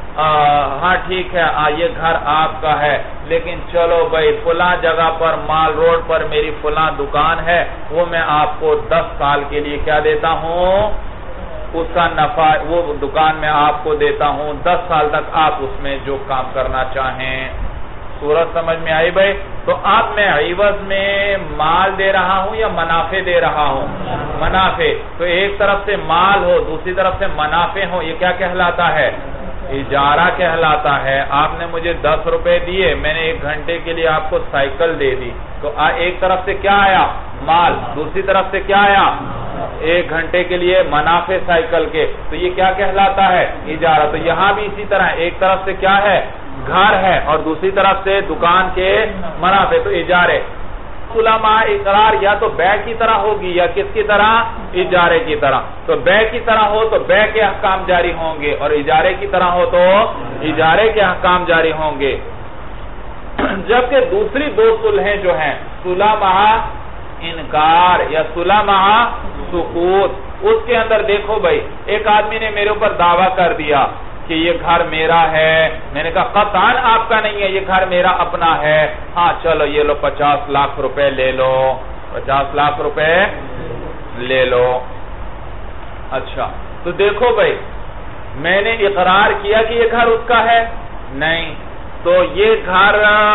ہاں ٹھیک ہے یہ گھر آپ کا ہے، لیکن چلو بھائی فلاں جگہ پر مال روڈ پر میری فلاں دکان ہے، وہ میں آپ کو 10 سال کے لیے کیا دیتا ہوں؟ اس کا نفع وہ دکان میں آپ کو دیتا ہوں، 10 سال تک آپ اس میں جو کام کرنا چاہیں. صورت سمجھ میں آئی بھائی؟ تو اب میں عوض میں مال دے رہا ہوں یا منافع دے رہا ہوں؟ منافع. تو ایک طرف سے مال ہو، دوسری طرف سے منافع ہو، یہ کیا کہلاتا ہے؟ اجارہ کہلاتا ہے. آپ نے مجھے 10 روپے دیے، میں نے 1 گھنٹے کے لیے آپ کو سائیکل دے دی. تو ایک طرف سے کیا آیا؟ مال. دوسری طرف سے کیا آیا؟ 1 گھنٹے کے لیے منافع سائیکل کے. تو یہ کیا کہلاتا ہے؟ اجارہ. تو یہاں بھی اسی طرح ایک طرف سے کیا ہے؟ گھر ہے اور دوسری طرف سے دکان کے منافع. تو اجارے. صلح مع اقرار یا تو بیع کی طرح ہوگی یا کس کی طرح؟ اجارے کی طرح. تو بیع کی طرح ہو تو بیع کے احکام جاری ہوں گے، اور اجارے کی طرح ہو تو اجارے کے احکام جاری ہوں گے. جبکہ دوسری 2 صلحیں جو ہیں، صلح مع انکار یا صلح مع سکوت، اس کے اندر دیکھو بھائی ایک آدمی نے میرے اوپر دعویٰ کر دیا کہ یہ گھر میرا ہے. میں نے کہا قطعاً آپ کا نہیں ہے، یہ گھر میرا اپنا ہے. ہاں چلو یہ لو 50 لاکھ روپے لے لو، 50 لاکھ روپے لے لو. اچھا تو دیکھو بھائی میں نے اقرار کیا کہ یہ گھر اس کا ہے؟ نہیں. تو یہ گھر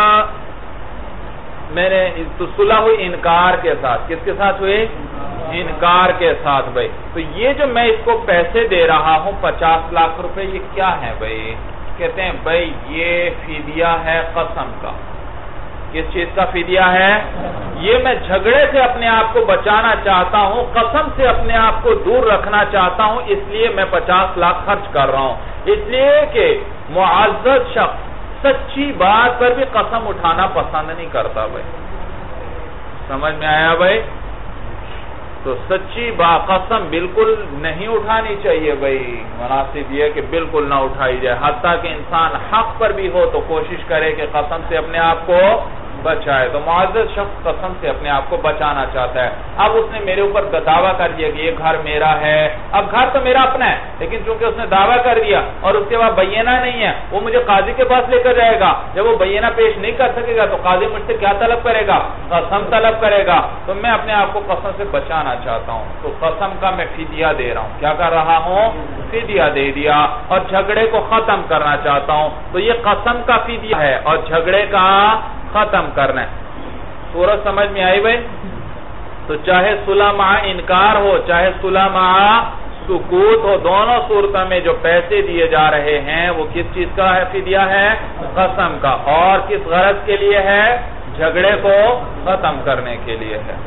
میں نے تو صلح ہوئی انکار کے ساتھ. کس کے ساتھ ہوئی؟ انکار کے ساتھ بھائی. تو یہ جو میں اس کو پیسے دے رہا ہوں 50 لاکھ روپے، یہ کیا ہے بھائی؟ کہتے ہیں بھائی یہ فدیہ ہے قسم کا. کس چیز کا فدیہ ہے؟ یہ میں جھگڑے سے اپنے آپ کو بچانا چاہتا ہوں، قسم سے اپنے آپ کو دور رکھنا چاہتا ہوں، اس لیے میں 50 لاکھ خرچ کر رہا ہوں. اس لیے کہ معزز شخص سچی بات پر بھی قسم اٹھانا پسند نہیں کرتا بھائی. سمجھ میں آیا بھائی؟ تو سچی قسم بالکل نہیں اٹھانی چاہیے بھائی. مناسب یہ کہ بالکل نہ اٹھائی جائے، حتیٰ کہ انسان حق پر بھی ہو تو کوشش کرے کہ قسم سے اپنے آپ کو بچائے. تو معزز شخص قسم سے اپنے آپ کو بچانا چاہتا ہے. اب اس نے میرے اوپر دعویٰ کر دیا کہ یہ گھر میرا ہے. اب گھر تو میرا اپنا ہے، لیکن چونکہ اس نے دعویٰ کر دیا اور اس کے بعد بینہ نہیں ہے، وہ مجھے قاضی کے پاس لے کر جائے گا. جب وہ بینہ پیش نہیں کر سکے گا تو قاضی مجھ سے کیا طلب کرے گا؟ قسم طلب کرے گا. تو میں اپنے آپ کو قسم سے بچانا چاہتا ہوں، تو قسم کا میں فدیہ دے رہا ہوں. کیا کر رہا ہوں؟ فدیہ دے دیا. اور جھگڑے کو ختم کرنا چاہتا ہوں، تو یہ قسم کا فدیہ ہے اور جھگڑے کا ختم کرنا ہے. صورت سمجھ میں آئی بھائی؟ تو چاہے صلح مع انکار ہو چاہے صلح مع سکوت ہو، دونوں صورتوں میں جو پیسے دیے جا رہے ہیں وہ کس چیز کا ہے؟ فدیہ ہے قسم کا. اور کس غرض کے لیے ہے؟ جھگڑے کو ختم کرنے کے لیے ہے.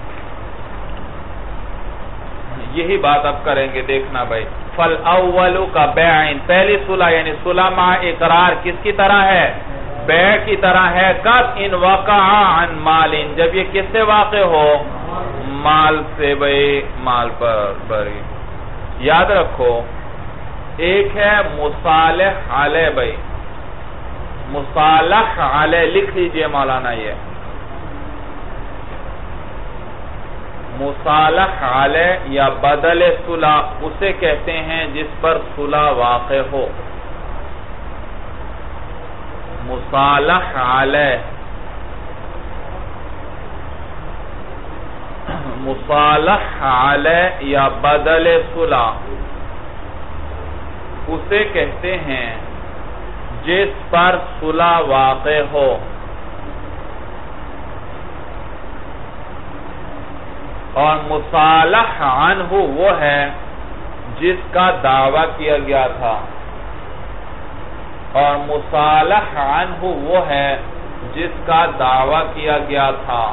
یہی بات اب کریں گے، دیکھنا بھائی. فَالْأَوَّلُ كَبَيْعٍ، پہلی صلح یعنی صلح مع اقرار کس کی طرح ہے؟ بیع کی طرح ہے. کب؟ ان وقع عن مال، جب یہ کس سے واقع ہو؟ مال سے بھائی، مال پر. یاد رکھو ایک ہے مصالح علیہ بھائی، مصالح علیہ لکھ لیجئے مولانا. یہ مصالح علیہ یا بدل صلح اسے کہتے ہیں جس پر صلح واقع ہو. مصالح علیہ، مصالح علیہ یا بدل صلح اسے کہتے ہیں جس پر صلح واقع ہو. اور مصالح عنہ وہ ہے جس کا دعویٰ کیا گیا تھا، اور مصالح عنہ وہ ہے جس کا دعویٰ کیا گیا تھا.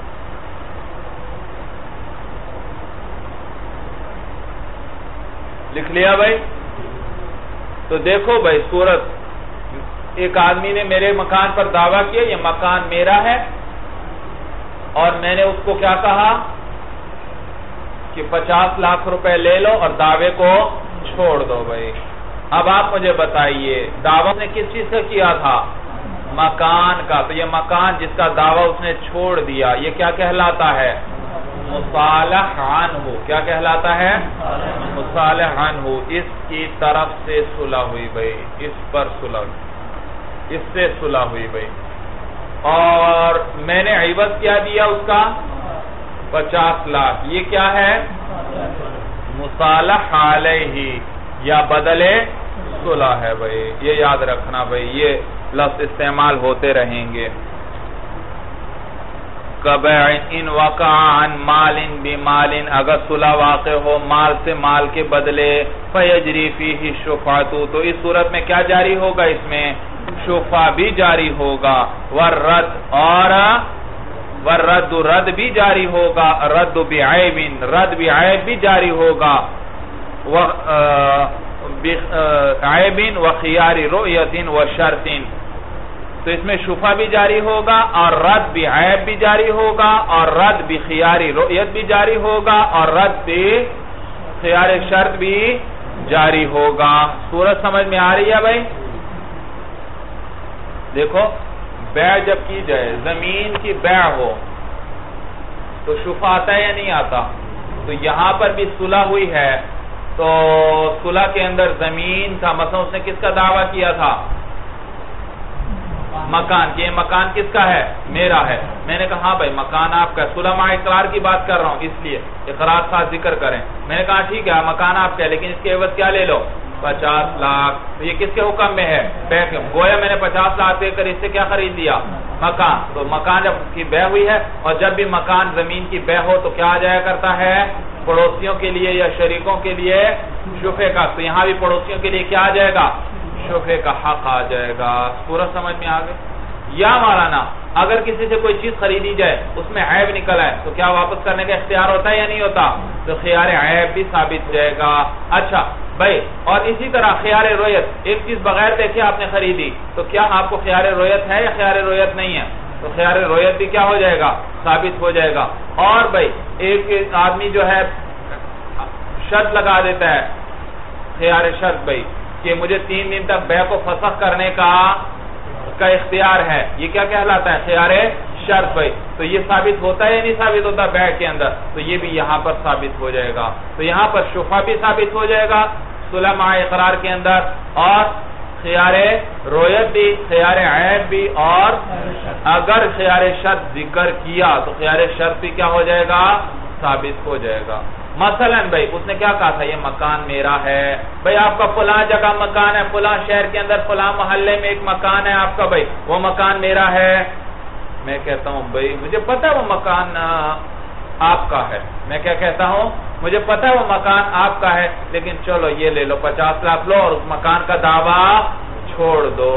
لکھ لیا بھائی؟ تو دیکھو بھائی صورت، ایک آدمی نے میرے مکان پر دعویٰ کیا یہ مکان میرا ہے، اور میں نے اس کو کیا کہا کہ 50 لاکھ روپے لے لو اور دعوے کو چھوڑ دو. بھائی اب آپ مجھے بتائیے دعویٰ نے کس چیز کا کیا تھا؟ مکان کا. تو یہ مکان جس کا دعویٰ اس نے چھوڑ دیا یہ کیا کہلاتا ہے؟ مصالح عنہ. کیا کہلاتا ہے؟ مصالح عنہ. اس کی طرف سے صلح ہوئی بھائی، اس پر صلح ہوئی، اس سے صلح ہوئی بھائی. اور میں نے عوض کیا دیا اس کا 50 لاکھ. یہ کیا ہے؟ مصالح علیہ یا بدلے صلح ہے بھائی. یہ یاد رکھنا بھائی، یہ لفظ استعمال ہوتے رہیں گے. کبع ان وقع عن مال بمال، اگر صلح واقع ہو مال سے مال کے بدلے، فیجری فیہ الشفعۃ، تو اس صورت میں کیا جاری ہوگا؟ اس میں شفعہ بھی جاری ہوگا. والرد، اور والرد رد بھی جاری ہوگا. رد بعیب، رد بعیب بھی جاری ہوگا. عیب وخیار رؤیت وشرط، تو اس میں شفعہ بھی جاری ہوگا اور رد بعیب بھی جاری ہوگا اور رد بخیار رؤیت بھی جاری ہوگا اور رد بخیار شرط بھی جاری ہوگا. صورت سمجھ میں آ رہی ہے بھائی؟ دیکھو بیع جب کی جائے، زمین کی بیع ہو تو شفعہ آتا ہے یا نہیں آتا؟ تو یہاں پر بھی صلح ہوئی ہے، تو صلح کے اندر زمین تھا، مثلا اس نے کس کا دعویٰ کیا تھا؟ مکان. یہ مکان کس کا ہے؟ میرا ہے. میں نے کہا ہاں بھائی مکان آپ کا ہے. صلح مع اقرار کی بات کر رہا ہوں، اس لیے اقرار خاص ذکر کریں. میں نے کہا ٹھیک ہے مکان آپ کا ہے، لیکن اس کے عوض کیا لے لو؟ 50 لاکھ. تو یہ کس کے حکم میں ہے؟ بیع کے. گویا میں نے 50 لاکھ دے کر اس سے کیا خرید لیا؟ مکان. تو مکان جب کی بیع ہوئی ہے، اور جب بھی مکان زمین کی بیع ہو تو کیا آ جایا کرتا ہے؟ پڑوسیوں کے لیے یا شریکوں کے لیے شفعے کا. تو یہاں بھی پڑوسیوں کے لیے کیا آ جائے گا؟ شفعے کا حق آ جائے گا. پورا سمجھ میں آ گئے؟ یا مولانا اگر کسی سے کوئی چیز خریدی جائے اس میں عیب نکل آئے تو کیا واپس کرنے کا اختیار ہوتا ہے یا نہیں ہوتا؟ تو خیار عیب بھی ثابت ہو جائے گا. اچھا بھائی، اور اسی طرح خیار رویت، ایک چیز بغیر دیکھے آپ نے خریدی تو کیا آپ کو خیار رویت ہے یا خیار رویت نہیں ہے؟ تو خیار رویت بھی کیا ہو جائے گا؟ ثابت ہو جائے گا. اور بھائی ایک آدمی جو ہے شرط لگا دیتا ہے، خیار شرط بھائی کہ مجھے 3 دن تک بیع کو فسخ کرنے کا اختیار ہے، یہ کیا کہلاتا ہے؟ خیار شرط بھائی. تو یہ ثابت ہوتا ہے یا نہیں ثابت ہوتا بیع کے اندر؟ تو یہ بھی یہاں پر ثابت ہو جائے گا. تو یہاں پر شفعہ بھی ثابت ہو جائے گا صلح مع اقرار کے اندر، اور خیار رویت بھی، خیار عیب بھی، اور اگر خیار شرط ذکر کیا تو خیار شرط بھی کیا ہو جائے گا؟ ثابت ہو جائے گا. مثلا بھائی اس نے کیا کہا تھا؟ یہ مکان میرا ہے. بھائی آپ کا فلاں جگہ مکان ہے، فلاں شہر کے اندر فلاں محلے میں ایک مکان ہے آپ کا، بھائی وہ مکان میرا ہے. میں کہتا ہوں بھائی مجھے پتا ہے وہ مکان آپ کا ہے. میں کیا کہتا ہوں؟ مجھے پتا ہے وہ مکان آپ کا ہے، لیکن چلو یہ لے لو 50 لاکھ لو اور اس مکان کا دعویٰ چھوڑ دو.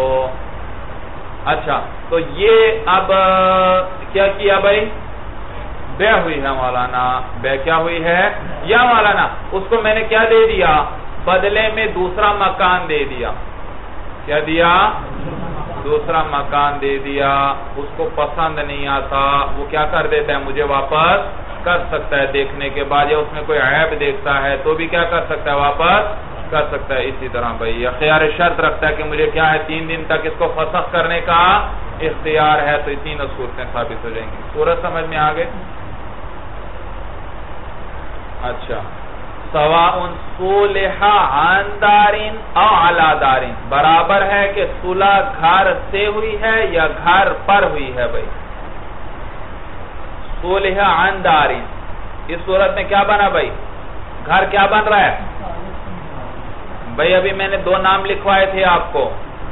اچھا تو یہ اب کیا کیا بھائی؟ بیع ہوئی ہے مولانا. بیع کیا ہوئی ہے؟ یا مولانا اس کو میں نے کیا دے دیا؟ بدلے میں دوسرا مکان دے دیا. کیا دیا؟ دوسرا مکان دے دیا. اس کو پسند نہیں آتا، وہ کیا کر دیتا ہے؟ مجھے واپس کر سکتا ہے دیکھنے کے بعد، یا اس میں کوئی عیب دیکھتا ہے تو بھی کیا کر سکتا ہے؟ واپس کر سکتا ہے. اسی طرح بھائی یا خیار شرط رکھتا ہے کہ مجھے کیا ہے 3 دن تک اس کو فسخ کرنے کا اختیار ہے. تو یہ تینوں صورتیں ثابت ہو جائیں گی. صورت سمجھ میں آ گئے؟ اچھا سواء صلح عن دار او علی دار، برابر ہے کہ صلح گھر سے ہوئی ہے یا گھر پر ہوئی ہے بھائی. صلح عن دار اس صورت میں کیا بنا بھائی؟ گھر کیا بن رہا ہے بھائی؟ ابھی میں نے دو نام لکھوائے تھے آپ کو.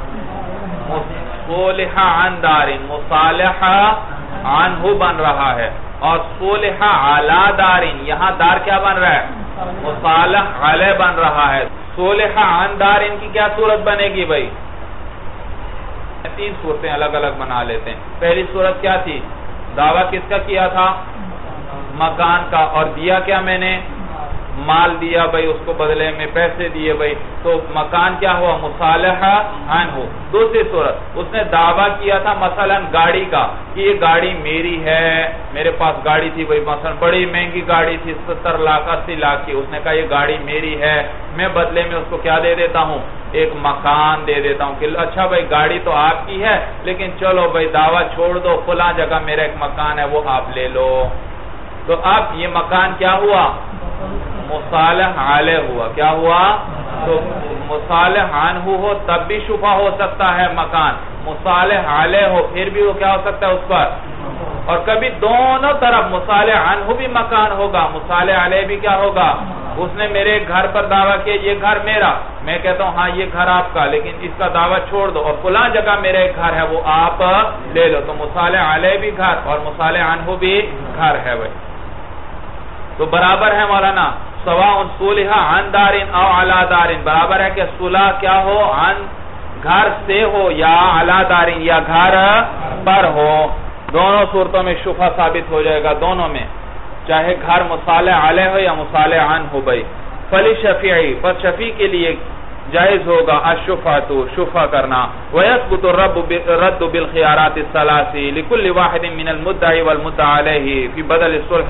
صلح عن دار مصالحہ عنہ بن رہا ہے، اور صلح علی دار یہاں دار کیا بن رہا ہے؟ مصالح علیہ بن رہا ہے. صلح عن دار ان کی کیا صورت بنے گی بھائی؟ تین صورتیں الگ الگ بنا لیتے ہیں. پہلی صورت کیا تھی؟ دعویٰ کس کا کیا تھا؟ مکان کا، اور دیا کیا میں نے؟ مال دیا بھائی، اس کو بدلے میں پیسے دیے بھائی، تو مکان کیا ہوا؟ مصالحہ عنہ. دوسری صورت اس نے دعویٰ کیا تھا مثلا گاڑی کا کہ یہ گاڑی میری ہے، میرے پاس گاڑی تھی بھائی، مثلا بڑی مہنگی گاڑی تھی 70 لاکھ 80 لاکھ کی. اس نے کہا یہ گاڑی میری ہے، میں بدلے میں اس کو کیا دے دیتا ہوں؟ ایک مکان دے دیتا ہوں کہ اچھا بھائی گاڑی تو آپ کی ہے لیکن چلو بھائی دعویٰ چھوڑ دو، فلاں جگہ میرا ایک مکان ہے وہ آپ لے لو. تو اب یہ مکان کیا ہوا؟ مصالح علیہ ہوا. کیا ہوا؟ تو مصالح عنہ ہو تب بھی شفع ہو سکتا ہے مکان، مصالح علیہ ہو پھر بھی وہ کیا ہو سکتا ہے اس پر. اور کبھی دونوں طرف مصالح عنہ بھی مکان ہوگا، مصالح علیہ بھی کیا ہوگا؟ اس نے میرے گھر پر دعویٰ کیا یہ گھر میرا، میں کہتا ہوں ہاں یہ گھر آپ کا لیکن اس کا دعویٰ چھوڑ دو، اور فلاں جگہ میرا ایک گھر ہے وہ آپ لے لو. تو مصالح علیہ بھی گھر اور مصالح عنہ بھی گھر ہے بھائی. تو برابر ہے مولانا سواء صلح عن دار او علی دار، برابر ہے کہ صلح کیا ہو؟ عن گھر سے ہو یا علی دار یا گھر پر ہو. دونوں صورتوں میں شفع ثابت ہو جائے گا، دونوں میں، چاہے گھر مصالح علیہ ہو یا مصالح عنہ ہو بھائی. فلی شفیعی پس شفیع کے لیے جائز ہوگا الشفعۃ شفع کرنا. ویثبت الرد بالخيارات الثلاث لكل واحد من المدعي والمدعى عليه في بدل الصلح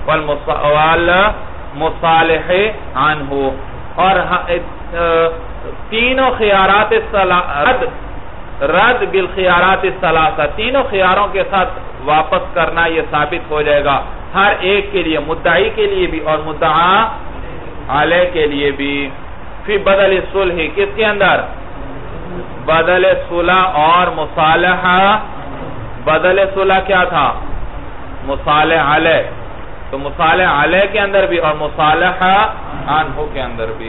والمصالح عنه. اور تینوں خیارات رد بالخيارات الثلاث، تینوں خیاروں کے ساتھ واپس کرنا یہ ثابت ہو جائے گا ہر ایک کے لیے، مدعی کے لیے بھی اور مدعا علیہ کے لیے بھی. فی بدل صلح کس کے اندر؟ بدل صلح اور مصالحہ. بدل صلح کیا تھا؟ مصالح علیہ. تو مصالح علیہ کے اندر بھی اور مصالحہ عنہ کے اندر بھی.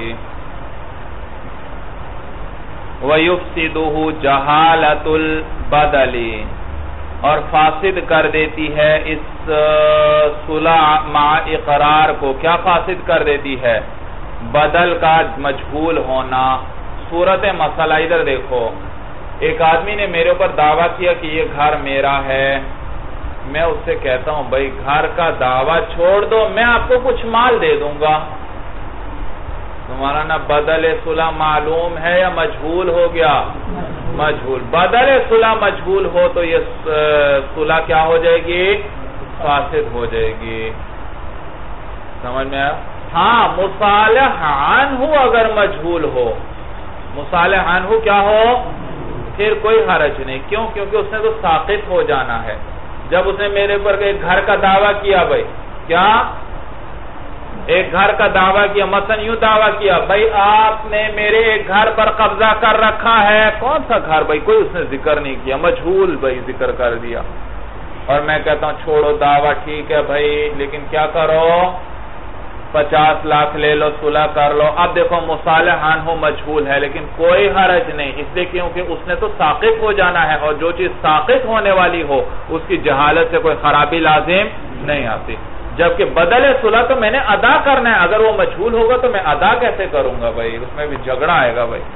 وَيُفْسِدُهُ جَهَالَةُ الْبَدَلِ، اور فاسد کر دیتی ہے اس صلح مع اقرار کو. کیا فاسد کر دیتی ہے؟ بدل کا مجہول ہونا. صورت مسئلہ ادھر دیکھو، ایک آدمی نے میرے اوپر دعویٰ کیا کہ یہ گھر میرا ہے. میں اس سے کہتا ہوں بھائی گھر کا دعویٰ چھوڑ دو، میں آپ کو کچھ مال دے دوں گا. تمہارا نا بدل صلح معلوم ہے یا مجہول ہو گیا؟ مجہول. بدل صلح مجہول ہو تو یہ صلح کیا ہو جائے گی؟ فاسد ہو جائے گی. سمجھ میں آیا؟ ہاں مصالح عنہ اگر مجہول ہو، مصالح عنہ کیا ہو؟ پھر کوئی حرج نہیں. کیوں؟ کیونکہ اس نے تو ساقط ہو جانا ہے. جب اس نے میرے اوپر ایک گھر کا دعویٰ کیا بھائی، کیا ایک گھر کا دعویٰ کیا، مثلا یوں دعویٰ کیا بھائی آپ نے میرے ایک گھر پر قبضہ کر رکھا ہے. کون سا گھر بھائی؟ کوئی اس نے ذکر نہیں کیا، مجہول بھائی ذکر کر دیا. اور میں کہتا ہوں چھوڑو دعویٰ ٹھیک ہے بھائی لیکن کیا کرو؟ 50 لاکھ لے لو، صلح کر لو. اب دیکھو مصالح عنہ مجہول ہے لیکن کوئی حرج نہیں، اس لیے کیونکہ اس نے تو ساقط ہو جانا ہے، اور جو چیز ساقط ہونے والی ہو اس کی جہالت سے کوئی خرابی لازم نہیں آتی. جبکہ بدل صلح تو میں نے ادا کرنا ہے، اگر وہ مجہول ہوگا تو میں ادا کیسے کروں گا بھائی؟ اس میں بھی جھگڑا آئے گا بھائی.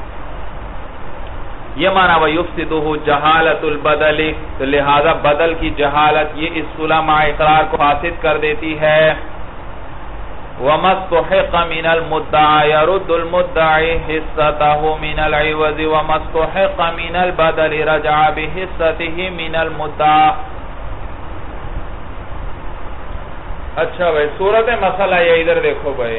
یہ معنی وَيُفْسِدُهُ جَهَالَةُ الْبَدَلِ، تو لہذا بدل کی جہالت یہ اس صلح مع اقرار کو فاسد کر دیتی ہے. وَمَا اسْتُحِقَّ مِنَ الْمُدَّعِ يَرُدُّ الْمُدَّعِ حِصَّتَهُ مِنَ الْعِوَضِ وَمَا اسْتُحِقَّ مِنَ الْبَدَلِ رَجَعَ بِحِصَّتِهِ مِنَ الْمُدَّعِ. اچھا بھائی صورت مسئلہ یہ ادھر دیکھو بھائی.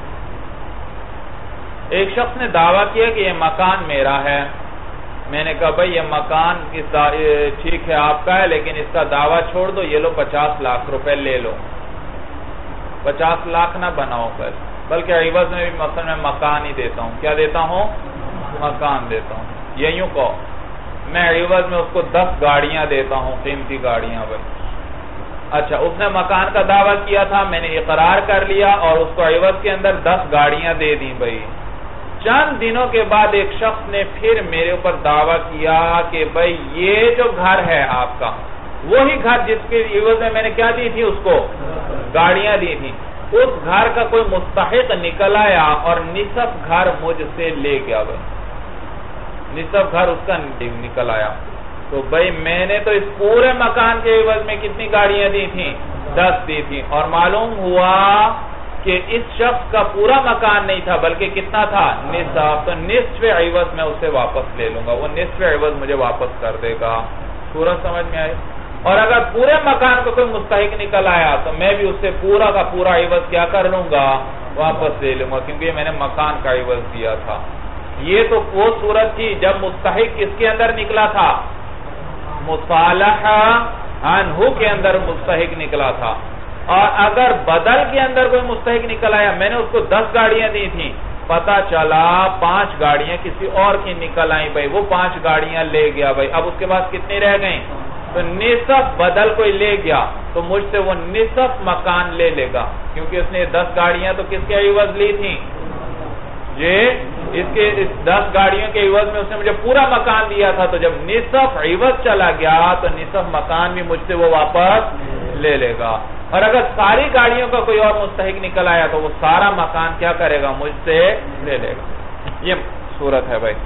ایک شخص نے دعویٰ کیا کہ یہ مکان میرا ہے. میں نے کہا بھائی یہ مکان ٹھیک ہے آپ کا ہے لیکن اس کا دعویٰ چھوڑ دو، یہ لو 50 لاکھ روپے لے لو. 50 لاکھ نہ بناؤ بلکہ عوض میں بھی مثلا میں مکان ہی دیتا ہوں. کیا دیتا ہوں؟ مکان دیتا ہوں. یہ یوں کہو میں عوض میں اس کو 10 گاڑیاں دیتا ہوں، قیمتی گاڑیاں بھائی. اچھا اس نے مکان کا دعویٰ کیا تھا، میں نے اقرار کر لیا اور اس کو عوض کے اندر 10 گاڑیاں دے دی بھائی. چند دنوں کے بعد ایک شخص نے پھر میرے اوپر دعویٰ کیا کہ بھائی یہ جو گھر ہے آپ کا، وہی گھر جس کے عوض میں نے کیا دی تھی اس کو؟ گاڑیاں دی تھی. اس گھر کا کوئی مستحق نکل آیا اور نصف گھر مجھ سے لے گیا بھائی. نصف گھر اس کا نکل آیا. تو بھائی میں نے تو اس پورے مکان کے عوض میں کتنی گاڑیاں دی تھیں؟ 10 دی تھیں. اور معلوم ہوا کہ اس شخص کا پورا مکان نہیں تھا بلکہ کتنا تھا؟ نصف. تو نصف عوض میں اسے واپس لے لوں گا، وہ نصف عوض مجھے واپس کر دے گا. صورت سمجھ میں آئی؟ اور اگر پورے مکان کو کوئی مستحق نکل آیا تو میں بھی اس سے پورا کا پورا عوض کیا کر لوں گا؟ واپس لے لوں گا، کیونکہ میں نے مکان کا عوض دیا تھا. یہ تو وہ صورت تھی جب مستحق کس کے اندر نکلا تھا؟ مصالحہ عنہ کے اندر مستحق نکلا تھا. اور اگر بدل کے اندر کوئی مستحق نکل آیا، میں نے اس کو 10 گاڑیاں دی تھیں، پتا چلا 5 گاڑیاں کسی اور کی نکل آئیں بھائی، وہ 5 گاڑیاں لے گیا بھائی. اب اس کے بعد کتنی رہ گئیں؟ تو نصف بدل کوئی لے گیا تو مجھ سے وہ نصف مکان لے لے گا، کیونکہ اس نے 10 گاڑیاں تو کس کے عوض لی تھیں؟ اس 10 گاڑیوں کے عوض میں اس نے مجھے پورا مکان دیا تھا. تو جب نصف عوض چلا گیا تو نصف مکان بھی مجھ سے وہ واپس لے لے گا. اور اگر ساری گاڑیوں کا کوئی اور مستحق نکل آیا تو وہ سارا مکان کیا کرے گا؟ مجھ سے لے لے گا. یہ صورت ہے بھائی.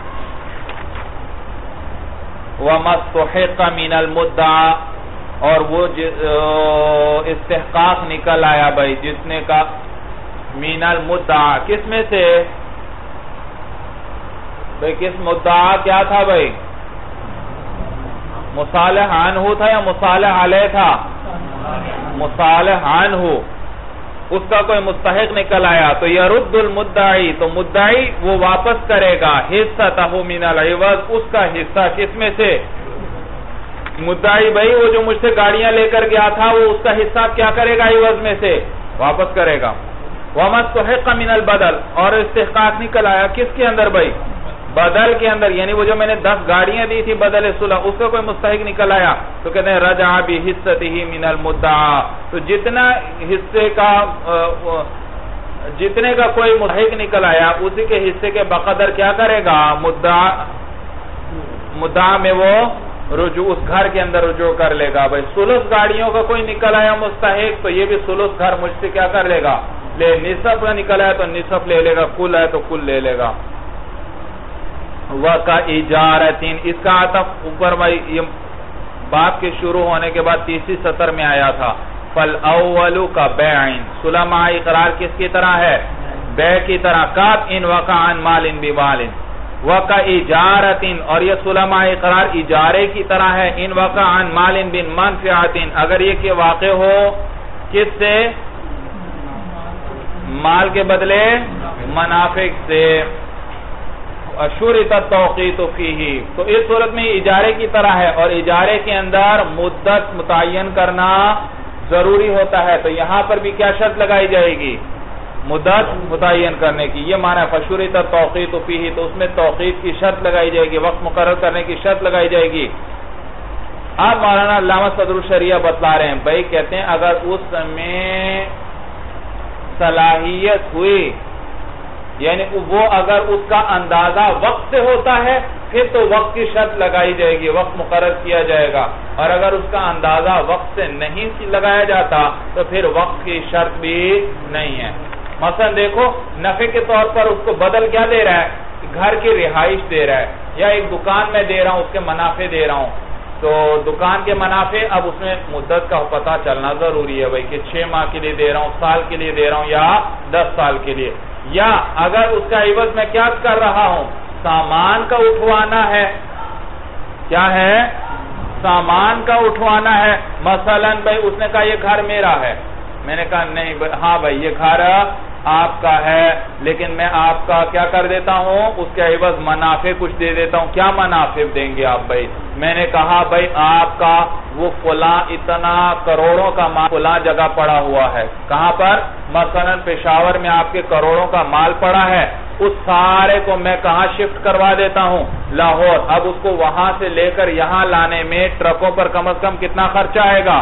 وَمَا اسْتُحِقَّ مِنَ الْمُدَّعَى، اور وہ استحقاق نکل آیا بھائی جس نے کا مِنَ الْمُدَّعَى، کس میں سے بھائی؟ کس مدعا کیا تھا بھائی؟ مصالح عنہ تھا یا مصالح علیہ تھا؟ مصالح عنہ. اس کا کوئی مستحق نکل آیا تو یرد المدعی، تو مدعی وہ واپس کرے گا حصتہ من العوض، اس کا حصہ کس میں سے؟ مدعی بھائی وہ جو مجھ سے گاڑیاں لے کر گیا تھا وہ اس کا حصہ کیا کرے گا؟ عوض میں سے واپس کرے گا. وَمَا اسْتُحِقَّ مِنَ الْبَدَلِ، اور استحقاق نکل آیا کس کے اندر بھائی؟ بدل کے اندر. یعنی وہ جو میں نے 10 گاڑیاں دی تھی بدل صلح، اس کا کوئی مستحق نکل آیا تو کہتے ہیں رجع بحصتہ من المدعا. تو جتنے کا کوئی مستحق نکل آیا اسی کے حصے کے بقدر کیا کرے گا؟ مدعا میں وہ رجوع، اس گھر کے اندر رجوع کر لے گا بھائی. ثلث گاڑیوں کا کوئی نکل آیا مستحق تو یہ بھی ثلث گھر مجھ سے کیا کر لے گا؟ نصف کا نکل آیا تو نصف لے لے گا، کل ہے تو کل لے لے گا. وَكَإِجَارَةٍ، اس کا عطف اوپر بھائی یہ باب کے شروع ہونے کے بعد تیسری سطر میں آیا تھا. فَالْأَوَّلُ كَبَيْعٍ، صلح مع اقرار کس کی طرح ہے؟ بیع کی طرح. کب؟ ان وقع عن مال بمال. وَكَإِجَارَةٍ، اور یہ صلح مع اقرار اجارے کی طرح ہے. ان وقع عن مال بمنفعة، اگر یہ کہ واقع ہو کس سے؟ مال کے بدلے منافع سے. شُرِطَ التَّوْقِيتُ فِيهِ، تو اس صورت میں اجارے کی طرح ہے اور اجارے کے اندر مدت متعین کرنا ضروری ہوتا ہے. تو یہاں پر بھی کیا شرط لگائی جائے گی؟ مدت متعین کرنے کی. یہ معنی ہے فَشُرِطَ التَّوْقِيتُ فِيهِ، تو اس میں توقیت کی شرط لگائی جائے گی، وقت مقرر کرنے کی شرط لگائی جائے گی. اب مولانا علامہ صدر الشریعہ بتلا رہے ہیں بھائی، کہتے ہیں اگر اس میں صلاحیت ہوئی، یعنی وہ اگر اس کا اندازہ وقت سے ہوتا ہے پھر تو وقت کی شرط لگائی جائے گی، وقت مقرر کیا جائے گا. اور اگر اس کا اندازہ وقت سے نہیں لگایا جاتا تو پھر وقت کی شرط بھی نہیں ہے. مثلا دیکھو نفع کے طور پر اس کو بدل کیا دے رہا ہے؟ گھر کی رہائش دے رہا ہے، یا ایک دکان میں دے رہا ہوں، اس کے منافع دے رہا ہوں. تو دکان کے منافع اب اس میں مدت کا پتہ چلنا ضروری ہے بھائی کہ 6 ماہ کے لیے دے رہا ہوں، سال کے لیے دے رہا ہوں، یا 10 سال کے لیے. یا اگر اس کا عوض میں کیا کر رہا ہوں؟ سامان کا اٹھوانا ہے. کیا ہے؟ سامان کا اٹھوانا ہے. مثلا بھائی اس نے کہا یہ گھر میرا ہے، میں نے کہا نہیں ہاں بھائی یہ گھر آپ کا ہے، لیکن میں آپ کا کیا کر دیتا ہوں، اس کے عوض منافع کچھ دے دیتا ہوں۔ کیا منافع دیں گے آپ بھائی؟ میں نے کہا بھائی آپ کا وہ فلاں اتنا کروڑوں کا مال فلاں جگہ پڑا ہوا ہے، کہاں پر؟ مثلا پشاور میں آپ کے کروڑوں کا مال پڑا ہے، اس سارے کو میں کہاں شفٹ کروا دیتا ہوں؟ لاہور۔ اب اس کو وہاں سے لے کر یہاں لانے میں ٹرکوں پر کم از کم کتنا خرچہ آئے گا؟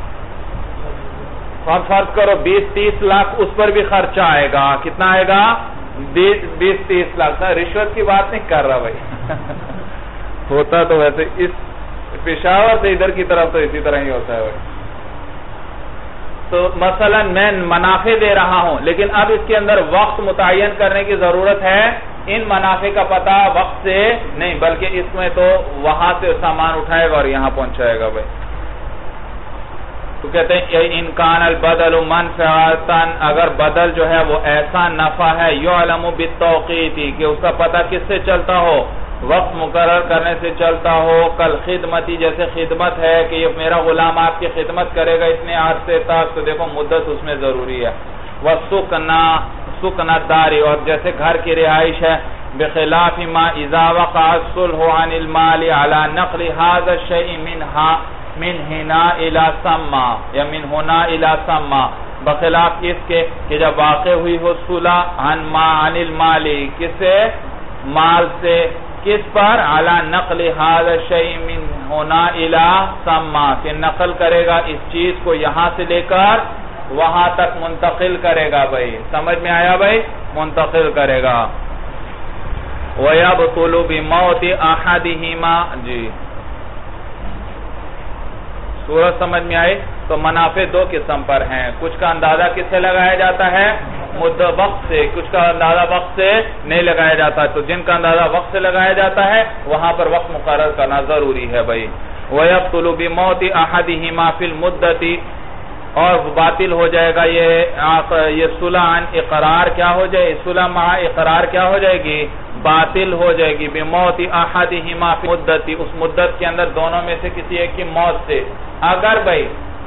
فرض کرو 20-30 لاکھ اس پر بھی خرچہ آئے گا۔ کتنا آئے گا؟ 20-30 لاکھ۔ رشوت کی بات نہیں کر رہا بھائی ہوتا تو ویسے اس پشاور سے ادھر کی طرف تو اسی طرح ہی ہوتا ہے بھائی۔ تو مثلا میں منافع دے رہا ہوں، لیکن اب اس کے اندر وقت متعین کرنے کی ضرورت ہے۔ ان منافع کا پتہ وقت سے نہیں، بلکہ اس میں تو وہاں سے سامان اٹھائے گا اور یہاں پہنچائے گا بھائی۔ تو کہتے ہیں انکان البدل منفعتن، اگر بدل جو ہے وہ ایسا نفع ہے یعلم بالتوقیت کہ اس کا پتہ کس سے چلتا ہو؟ وقت مقرر کرنے سے چلتا ہو۔ کل خدمتی، جیسے خدمت ہے کہ یہ میرا غلام آپ کی خدمت کرے گا اتنے عرصے تک، تو دیکھو مدت اس میں ضروری ہے۔ وَسُكْنَ الدَّارِ، اور جیسے گھر کی رہائش ہے، بخلاف ما اذا وقع الصلح عن المال على نقل هذا الشيء من هنا الى ثما یا من هنا الى ثما، بخلاف اس کے کہ جب واقع ہوئی ہو صلح عن المال، کس سے؟ مال سے، کس پر؟ علی نقل هذا الشيء من هنا الى ثما، کہ نقل کرے گا اس چیز کو یہاں سے لے کر وہاں تک منتقل کرے گا بھائی۔ سمجھ میں آیا بھائی؟ منتقل کرے گا۔ وَيَبْطُلُ بِمَوْتِ أَحَدِهِمَا، جی سورج سمجھ میں آئی؟ تو منافع دو قسم پر ہیں، کچھ کا اندازہ کس سے لگایا جاتا ہے؟ وقت سے، کچھ کا اندازہ وقت سے نہیں لگایا جاتا ہے۔ تو جن کا اندازہ وقت سے لگایا جاتا ہے وہاں پر وقت مقرر کرنا ضروری ہے بھائی۔ وَيَبْطُلُ بِمَوْتِ أَحَدِهِمَا فِي الْمُدَّةِ، اور باطل ہو جائے گا یہ صلح عن اقرار، کیا ہو جائے؟ صلح مع اقرار کیا ہو جائے گی؟ باطل ہو جائے گی۔ بِمَوْتِ أَحَدِهِمَا فِي الْمُدَّةِ، اس مدت کے اندر دونوں میں سے کسی ایک کی موت سے۔ اگر بھائی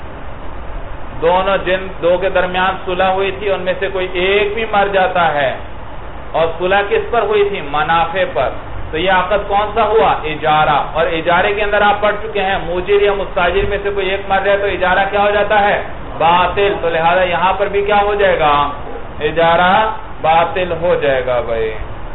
جن دو کے درمیان صلح ہوئی تھی ان میں سے کوئی ایک بھی مر جاتا ہے، اور صلح کس پر ہوئی تھی؟ منافع پر، تو یہ عقد کون سا ہوا؟ اجارہ۔ اور اجارے کے اندر آپ پڑھ چکے ہیں مجر یا مستاجر میں سے کوئی ایک مر جائے تو اجارہ کیا ہو جاتا ہے؟ باطل۔ تو لہذا یہاں پر بھی کیا ہو جائے گا؟ اجارہ باطل ہو جائے گا بھائی۔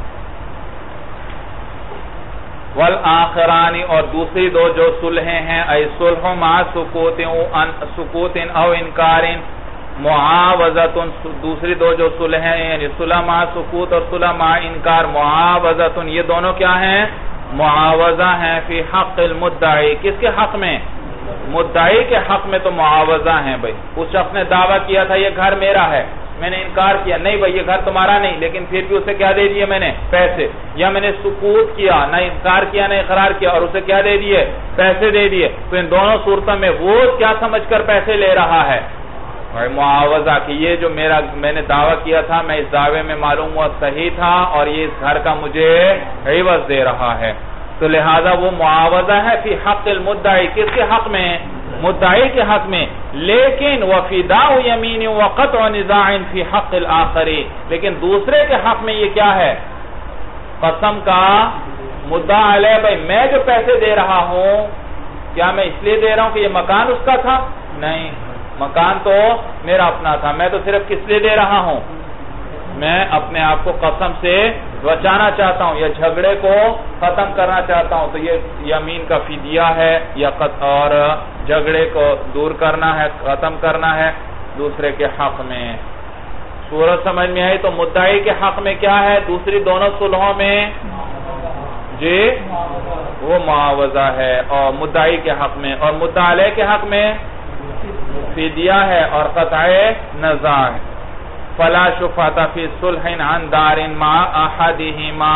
والآخران، اور دوسری دو جو صلحیں ہیں، ای صلح مع سکوت او انکار معاوضۃ، دوسری دو جو صلحیں یعنی صلح مع سکوت اور صلح مع انکار معاوضۃ، یہ دونوں کیا ہیں؟ معاوضہ ہیں، فی حق المدعی، کس کے حق میں؟ مدعی کے حق میں تو معاوضہ ہیں بھائی۔ اس شخص نے دعویٰ کیا تھا یہ گھر میرا ہے، میں نے انکار کیا نہیں بھائی یہ گھر تمہارا نہیں، لیکن پھر بھی اسے کیا دے دیے میں نے؟ پیسے۔ یا میں نے سکوت کیا، نہ انکار کیا نہ اقرار کیا، اور اسے کیا دے دیے؟ پیسے دے دیے۔ تو ان دونوں صورتوں میں وہ کیا سمجھ کر پیسے لے رہا ہے؟ معاوضہ، کہ یہ جو میں نے دعویٰ کیا تھا، میں اس دعوے میں معلوم ہوا صحیح تھا، اور یہ اس گھر کا مجھے عوض دے رہا ہے۔ تو لہذا وہ معاوضہ ہے فی حق المدعی، کس کے حق میں؟ مدعی کے حق میں۔ لیکن وفداء یمین وقطع نزاع فی حق الآخر، لیکن دوسرے کے حق میں یہ کیا ہے؟ قسم کا مدعا علیہ، بھائی میں جو پیسے دے رہا ہوں کیا میں اس لیے دے رہا ہوں کہ یہ مکان اس کا تھا؟ نہیں، مکان تو میرا اپنا تھا، میں تو صرف کس لیے دے رہا ہوں؟ میں اپنے آپ کو قسم سے بچانا چاہتا ہوں یا جھگڑے کو ختم کرنا چاہتا ہوں، تو یہ یمین کا فدیہ ہے، یا اور جھگڑے کو دور کرنا ہے، ختم کرنا ہے دوسرے کے حق میں۔ صورت سمجھ میں آئی؟ تو مدعی کے حق میں کیا ہے؟ دوسری دونوں صلحوں میں جی وہ معاوضہ ہے، اور مدعی کے حق میں، اور مدعا علیہ کے حق میں فدیہ ہے اور قطع نزاع ہے۔ فلا شفاعة فی صلح عن دار مع احدہما،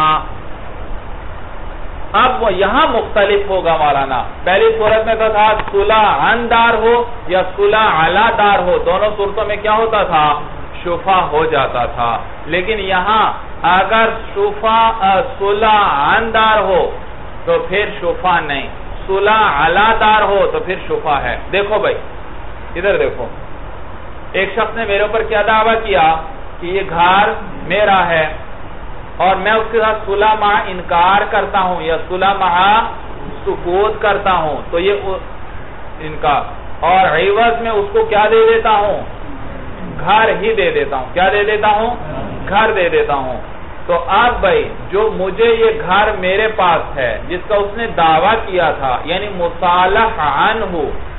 اب وہ یہاں مختلف ہوگا مولانا۔ پہلی صورت میں تو تھا صلح عن دار ہو یا صلح علی دار ہو، دونوں صورتوں میں کیا ہوتا تھا؟ شفا ہو جاتا تھا۔ لیکن یہاں اگر صلح عن دار ہو تو پھر شفا نہیں، صلح علی دار ہو تو پھر شفا ہے۔ دیکھو بھائی ادھر دیکھو، ایک شخص نے میرے اوپر کیا دعویٰ کیا کہ یہ گھر میرا ہے اور میں اس کے ساتھ صلح مع انکار کرتا ہوں یا صلح مع سکوت کرتا ہوں تو یہ انکار، اور عوض میں اس کو کیا دے دیتا ہوں؟ گھر ہی دے دیتا ہوں. کیا دے دیتا ہوں؟ گھر دے دیتا ہوں. تو اب بھائی جو مجھے یہ گھر میرے پاس ہے جس کا اس نے دعویٰ کیا تھا، یعنی مصالح عنہ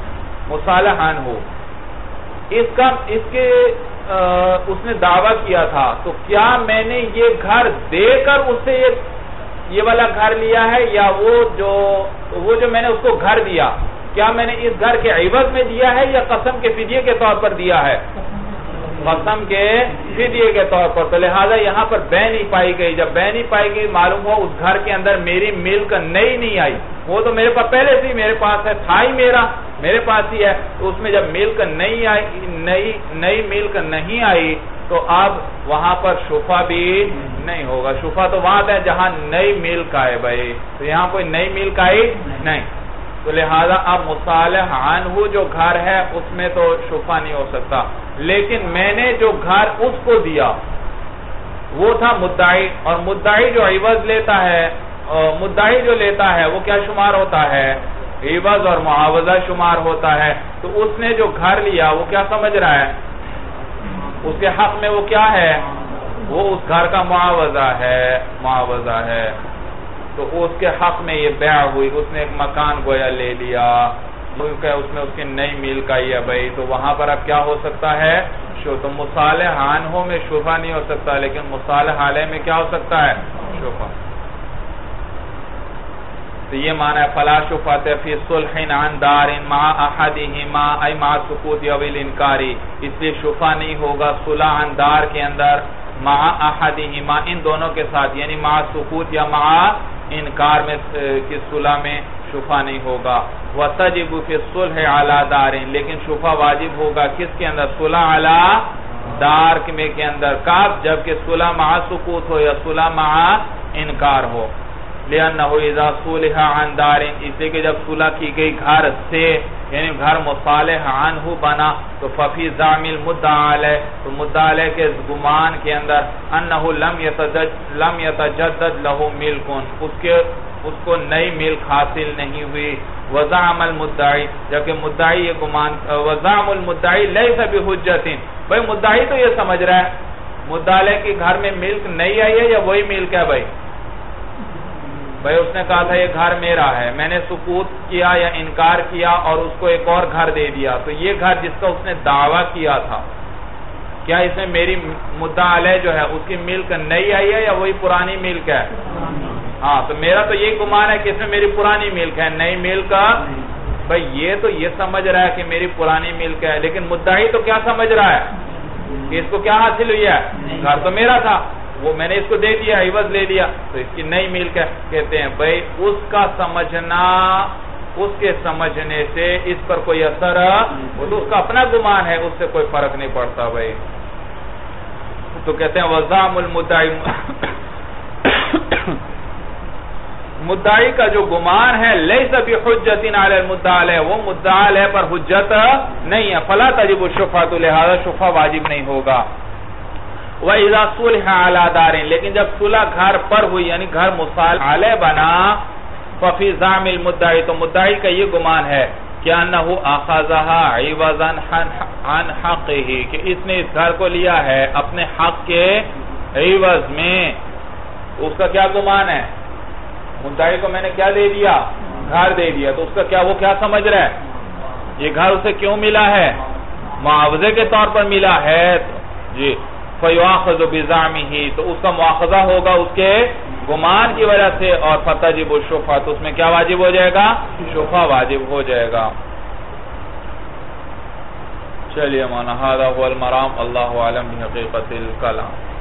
اس نے دعویٰ کیا تھا، تو کیا میں نے یہ گھر دے کر اس سے یہ والا گھر لیا ہے، یا وہ جو میں نے اس کو گھر دیا کیا میں نے اس گھر کے عوض میں دیا ہے یا قسم کے فدیے کے طور پر دیا ہے؟ قسم کے فدیے کے طور پر. تو لہذا یہاں پر بے نہیں پائی گئی. جب بے نہیں پائی گئی معلوم ہوا اس گھر کے اندر میری ملک نہیں آئی. وہ تو میرے پاس پہلے سے میرے پاس ہے، تھا ہی میرے پاس ہی ہے. تو اس میں جب ملک نہیں آئی، نئی ملک نہیں آئی تو اب وہاں پر شفا بھی نہیں ہوگا. شفا تو وہاں ہے جہاں نئی ملک آئے بھائی، تو یہاں کوئی نئی ملک آئی نہیں. تو لہذا اب مصالح عنہ جو گھر ہے اس میں تو شفا نہیں ہو سکتا. لیکن میں نے جو گھر اس کو دیا وہ تھا مدعی، اور مدعی جو عوض لیتا ہے، مدعی جو لیتا ہے وہ کیا شمار ہوتا ہے؟ عوض اور معاوضہ شمار ہوتا ہے. تو اس نے جو گھر لیا وہ کیا سمجھ رہا ہے؟ اس کے حق میں وہ کیا ہے؟ وہ اس گھر کا معاوضہ ہے. تو اس کے حق میں یہ بیع ہوئی. اس نے ایک مکان گویا لے لیا، کیونکہ اس میں اس کی نئی ملک آئی ہے بھائی. تو وہاں پر اب کیا ہو سکتا ہے؟ تو مصالح عنہ میں شفا نہیں ہو سکتا، لیکن مصالح علیہ میں کیا ہو سکتا ہے؟ شفا. تو یہ معنی ہے فلا شفاۃ فی صلح عن دار مع احدہما ای مع سکوت او الانکار. اس لیے شفا نہیں ہوگا صلح عن دار کے اندر مع احدہما، ان دونوں کے ساتھ، یعنی مع سکوت یا مع انکار میں کی صلح میں شفا نہیں ہوگا. وتجب فی الصلح علی دار، لیکن شفا واجب ہوگا کس کے اندر؟ صلح علی دار کے اندر. کب؟ جبکہ صلح مع سکوت ہو یا صلح مع انکار ہو. لأنه اذا صلح عن دار، اس لیے کہ جب صلح کی گئی گھر سے، یعنی گھر مصالح عنہ بنا، تو ففی زعم المدعی علیہ، تو مدعی علیہ کے گمان کے اندر انه لم يتجدد له ملک، اس کو نئی ملک حاصل نہیں ہوئی. وزعم المدعی، جبکہ مدعی یہ گمان، وزعم المدعی لیس بحجت، بھئی مدعی تو یہ سمجھ رہا ہے مدعی کے گھر میں ملک نہیں آئی ہے یا وہی ملک ہے بھائی. اس نے کہا تھا یہ گھر میرا ہے، میں نے سکوت کیا یا انکار کیا اور اس کو ایک اور گھر دے دیا. تو یہ گھر جس کا اس نے دعویٰ کیا تھا، کیا اس میں میری مدعا علیہ جو ہے اس کی ملک نئی آئی ہے یا وہی پرانی ملک ہے؟ ہاں، تو میرا تو یہی گمان ہے کہ اس میں میری پرانی ملک ہے، نئی ملک. بھئی یہ تو یہ سمجھ رہا ہے کہ میری پرانی ملک ہے، لیکن مدعی تو کیا سمجھ رہا ہے کہ اس کو کیا حاصل ہوئی ہے؟ گھر تو میرا تھا، وہ میں نے اس کو دے دیا، عوض لے لیا، تو اس کی نئی ملک ہے. کہتے ہیں بھئی اس کا سمجھنا، اس کے سمجھنے سے اس پر کوئی اثر، وہ تو اس کا اپنا گمان ہے، اس سے کوئی فرق نہیں پڑتا بھئی. تو کہتے ہیں وزعم المدعی، مدعی کا جو گمان ہے لیس بحجت علی المدعی علیہ، وہ مدعی علیہ پر حجت نہیں ہے. فلا تجب الشفاۃ، لہذا شفا واجب نہیں ہوگا. وَإِذَا صُلِحَ عَلَى دَارٍ، لیکن جب صلح گھر پر ہوئی، یعنی گھر مصالح علیہ بنا، فَفِي زَعْمِ الْمُدَّعِ، تو مدعی کا یہ گمان ہے کہ أَنَّهُ أَخَذَهَا عِوَضًا عَنْ حَقِّهِ، کہ اس نے اس گھر کو لیا ہے اپنے حق کے عوض میں. اس کا کیا گمان ہے؟ مدعی کو میں نے کیا دے دیا؟ گھر دے دیا. تو اس کا کیا، وہ کیا سمجھ رہا ہے؟ یہ گھر اسے کیوں ملا ہے؟ معاوضے کے طور پر ملا ہے. جی، فَيُؤَخَذُ بِزَعْمِهِ، تو اس کا مواخذہ ہوگا اس کے گمان کی وجہ سے. اور فَتَجِبُ الشُّفْعَةُ، تو اس میں کیا واجب ہو جائے گا؟ شفا واجب ہو جائے گا. چلیے مولانا، هذا هو المرام، اللہ اعلم بحقیقت الکلام.